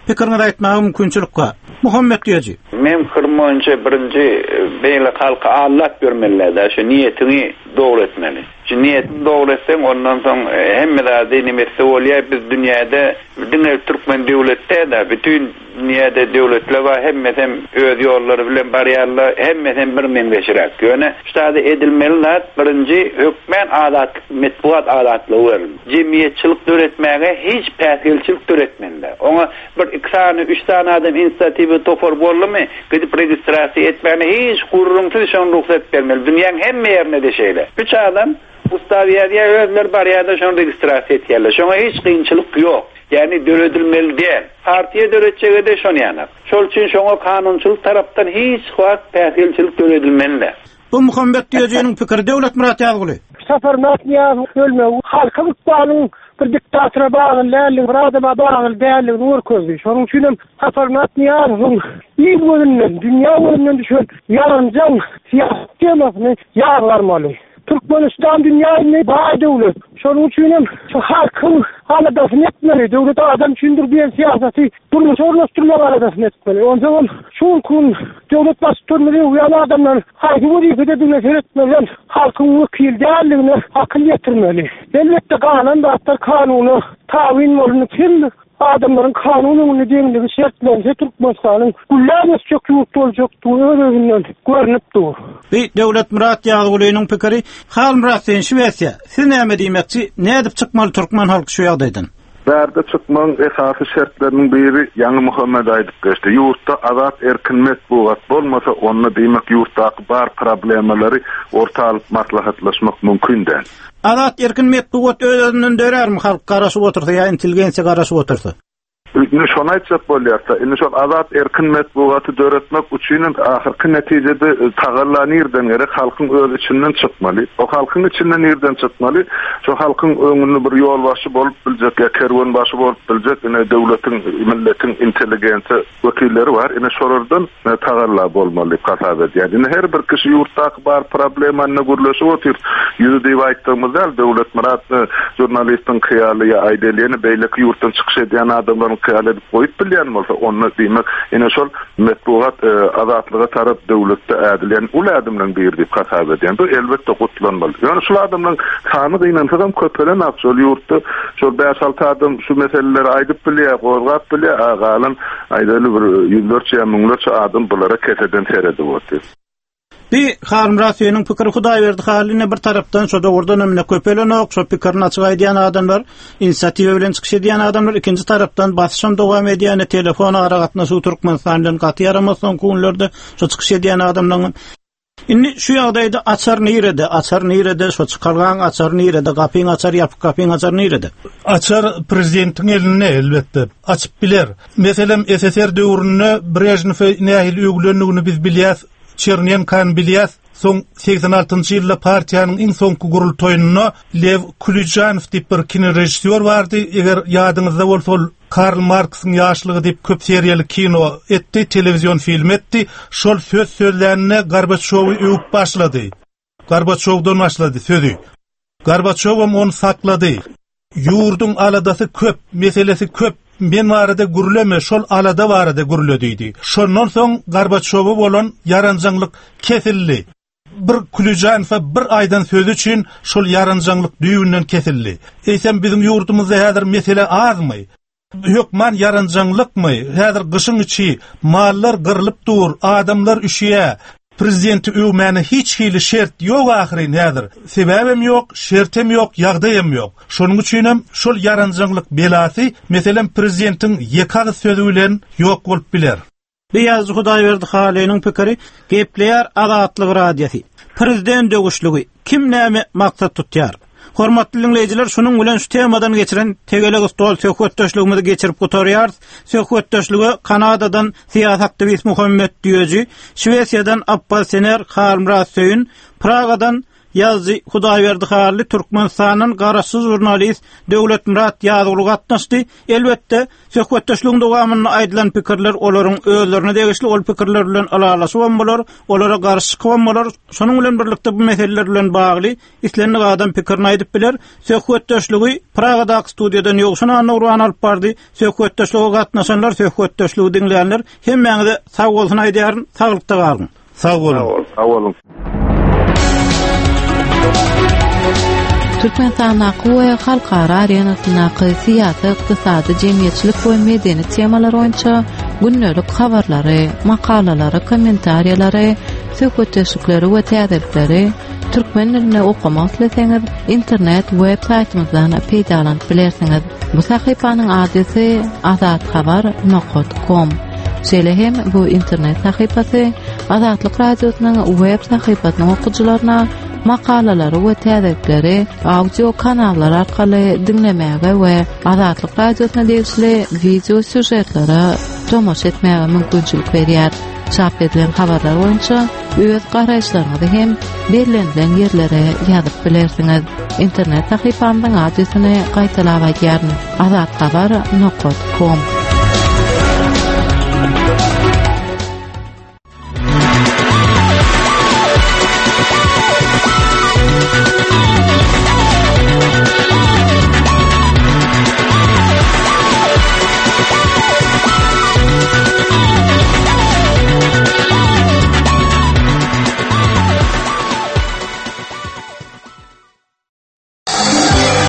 B: Pikirini aýtmagy mümkinçilik bar. Muhammed diýeji.
Q: Men kırmanyça birinji beýle halka Allah bermeliler. Şu niyetini doğru etmeli. Şu niyetini doğru etsen ondan soň hemme zady nimesi bolýar biz dünýäde bütün Türkmen döwletde de bütün dünýäde döwletler we hemmeden öz ýollary bilen barýarlar hemmeden bir meňleşirek. Ýöne şeýle edilmeliler. Birinji hökmen adat, metbuat adatlygy ber. Jemgyýetçilik öwretmäge hiç päsgelçilik öwretmeliler. Oňa bir 2 tane 3 tane adam inisiatiwy topar bolmy? Gidip registrasiýa etmäne hiç gurrunçy şon ruhsat bermeli. Dünýäň hemme ýerine de şeýle. 3 adam Ustawiýadia özler barýada şon registrasiýa etýärler. Şoňa hiç kynçylyk ýok. Yani döredilmeli diýen. Partiýa döretjege de şonu ýanak. Şol üçin şoňa kanunçylyk tarapdan hiç wagt päsgelçilik döredilmeli.
B: Bu Muhammed diýejiň pikiri Döwlet Murat ýazyly.
I: Safarmat ýazy ölmegi halka gutanyň bir diktatora baglanly, bir adama baglanly däli nur közü. Şonuň üçin Safarmat ýazy iyi görünen, dünýä görünen düşen ýaranjaň siýasat temasyny ýarlarmaly. Türkmenistan dünýäni baý döwlet. Şonuň üçin şu halkyň haladasyny etmeli. Döwlet adam üçindir diýen siýasaty durmuş ornaşdyrmak haladasyny etmeli. Ondan şu gün döwlet başçylygy uýan adamlar halky wezifede dünýä etmeli. Halkyň wekildigini akyl ýetirmeli. Elbetde ganan da kanuny tawin bolmaly kim adamların kanunyny diýenligi şertlense Türkmenistanyň gullamys çok ýurt boljak özünden görünip dur.
B: Döwlet Murat ýazylynyň pikiri Hal Murat Şwesiýa. Siz näme diýmekçi? Nädip çykmaly Türkmen halky şu ýagdaýdan?
P: Bärde çykmaň esasy şertleriniň biri ýa-ni Muhammed aýdyp geçdi. Ýurtda azat erkin metbuat bolmasa onu diýmek ýurtdaky bar problemleri ortalyp maslahatlaşmak mümkin däl.
B: Azat erkin metbuat özünden dörärmi halk garaşyp otursa ýa intelligensiýa garaşyp otursa?
P: Indi şonu aýtsak bolýarsa, indi şol azat erkin metbuaty döretmek üçin ahyrky netijede tagallanýardan gerek halkyň öz içinden çykmaly. O halkyň içinden nerden çykmaly? Şo halkyň öňünde bir ýol başy bolup biljek, ýa kerwen başy bolup biljek, ine döwletiň, milletiň intelligensiýa wekilleri bar. Ine şolardan tagalla bolmaly kasab edýär. Ine her bir kişi ýurtdaky bar problemany gürleşip otyr. Ýüzü diýip aýtdığymyzda Döwlet Murat jurnalistiň hyýaly ýa aýdelyny beýleki ýurtdan çykyş edýän adamlaryň hyýaly edip goýup bilýän bolsa, onu diýmek, ine şol metbuat azatlyga tarap döwletde ädilýän ul adamlaryň bir diýip hasap edýän. Bu elbetde gutlanmaly. Ýöne şol adamlaryň sany gynansadan köpelen şol ýurtda şol 5-6 adam şu meseleleri aýdyp bilýär, gorgap bilýär, agalan aýdaly bir ýüzlerçe müňlerçe adam bulara keseden seredip otýar.
B: Hal Murat ýazynyň pikiri Hudaýberdi haline bir tarapdan şoda ordan ömüne köpelen ok, şo pikirini açyk aýdýan adamlar, inisiatiwa bilen çykyş edýän adamlar, ikinji tarapdan basşam dowam edýän telefon aragatnaşy Türkmenistanyň gaty yaramasyň kunlarda şo çykyş edýän adamlaryň indi şu ýagdaýda açar nirede, şo çykargan açar nirede, gapyň açar ýapyp gapyň açar nirede.
R: Açar prezidentiň eline elbetde açyp biler. Meselem SSR döwründe Brejnew nähil öýgülendigini biz bilýäs. Çernenkan bilýäs, soň 86-njy ýylda partiýanyň iň soňky gurultoýunyna Lev Kulujanow diýip bir kino rejissor bardy. Eger ýadyňyzda bolsa, Karl Marx'yň ýaşlygy diýip köp seriýaly kino etdi, telewizion film etdi. Şol sözlerine Gorbaçowy öwüp başlady. Gorbaçowdan başlady sözü. Gorbaçow onu saklady. Ýurdun aladasy köp, meselesi köp. Men barada gürleme, şol alada barada gürlediydi. Şondan soň Gorbaçowy bolan yaranjanlyk kesildi. Bir Kulujanow bir aýdan söz üçin şol yaranjanlyk düýünden kesildi. Eýsem bizim ýurdumyzda häzir mesele azmy? Hökman yaranjanlykmy? Häzir gyşyň içi mallar gyrylyp dur, adamlar üşüýär. Prezidenti öwmäni hiç hili şert ýok ahyrin häzir. Sebäbim ýok, şertem ýok, ýagdaýym ýok. Şonuň üçin şol yaranjanlyk belasy, meselem prezidentiň ýekagy sözü bilen ýok bolup biler.
B: Beýaz Hudaýberdi halynyň pikiri Gepleýär azatlyk radiýasy. Prezident döwüşlügi kim näme maksat tutýar? Hormatly dinleýijiler, şunuň bilen şu temadan geçiren tegeleg stol söhbetdeşligimizi geçirip gotarýar. Söhbetdeşligi Kanadadan siýasatçy Muhammed diýeji, Şwesiýadan Abbas Sener, Hal Murat Söýün, Pragadan Yazgy Hudaýberdi Harly Türkmenistanyň garaşsyz jurnalist Döwlet Murat ýazylygy gatnaşdy. Elbetde söhbetdeşligiň dowamyny aýdylan pikirler olaryň özlerine degişli ol pikirler bilen alalaşyp bolýar, olara garşy bolýar. Şonuň bilen birlikde bu meseleler bilen bagly islendik adam pikirini aýdyp biler. Söhbetdeşligi Pragadaky studiýadan ýogşuna Nurwan alyp bardy. Söhbetdeşlige gatnaşanlar, söhbetdeşligi dinleýänler hemmeňize sag bolsun aýdýaryn, saglykda galyn. Sag bolun.
P: Sag bolun.
A: Türkmenistan aqwa halkara arenasyna siyasat, iqtisady, jemgyýetçilik we medeni temalar boýunça günnelik habarlary, makalalary, kommentariýalary, söhbetdeşikleri we täzelikleri türkmen diline okumak isteseňiz internet web saytymyzdan peýdalanyp bilersiňiz. Bu sahypanyň adresi azatxabar.com. Şeýle hem bu internet sahypasy Azatlyk radiosynyň web sahypasynyň okuwçylaryna makalalary we täzelikleri audio kanallar arkaly dinlemäge we Azatlyk radiosyna degişli video süjetlere tomoş etmäge mümkinçilik berýär. Çap edilen habarlar boýunça öz garaşlaryňyzy hem berilen ýerlere ýazyp bilersiňiz. İnternet sahypamyň adresini gaýtalap aýdýaryn: azatxabar.com.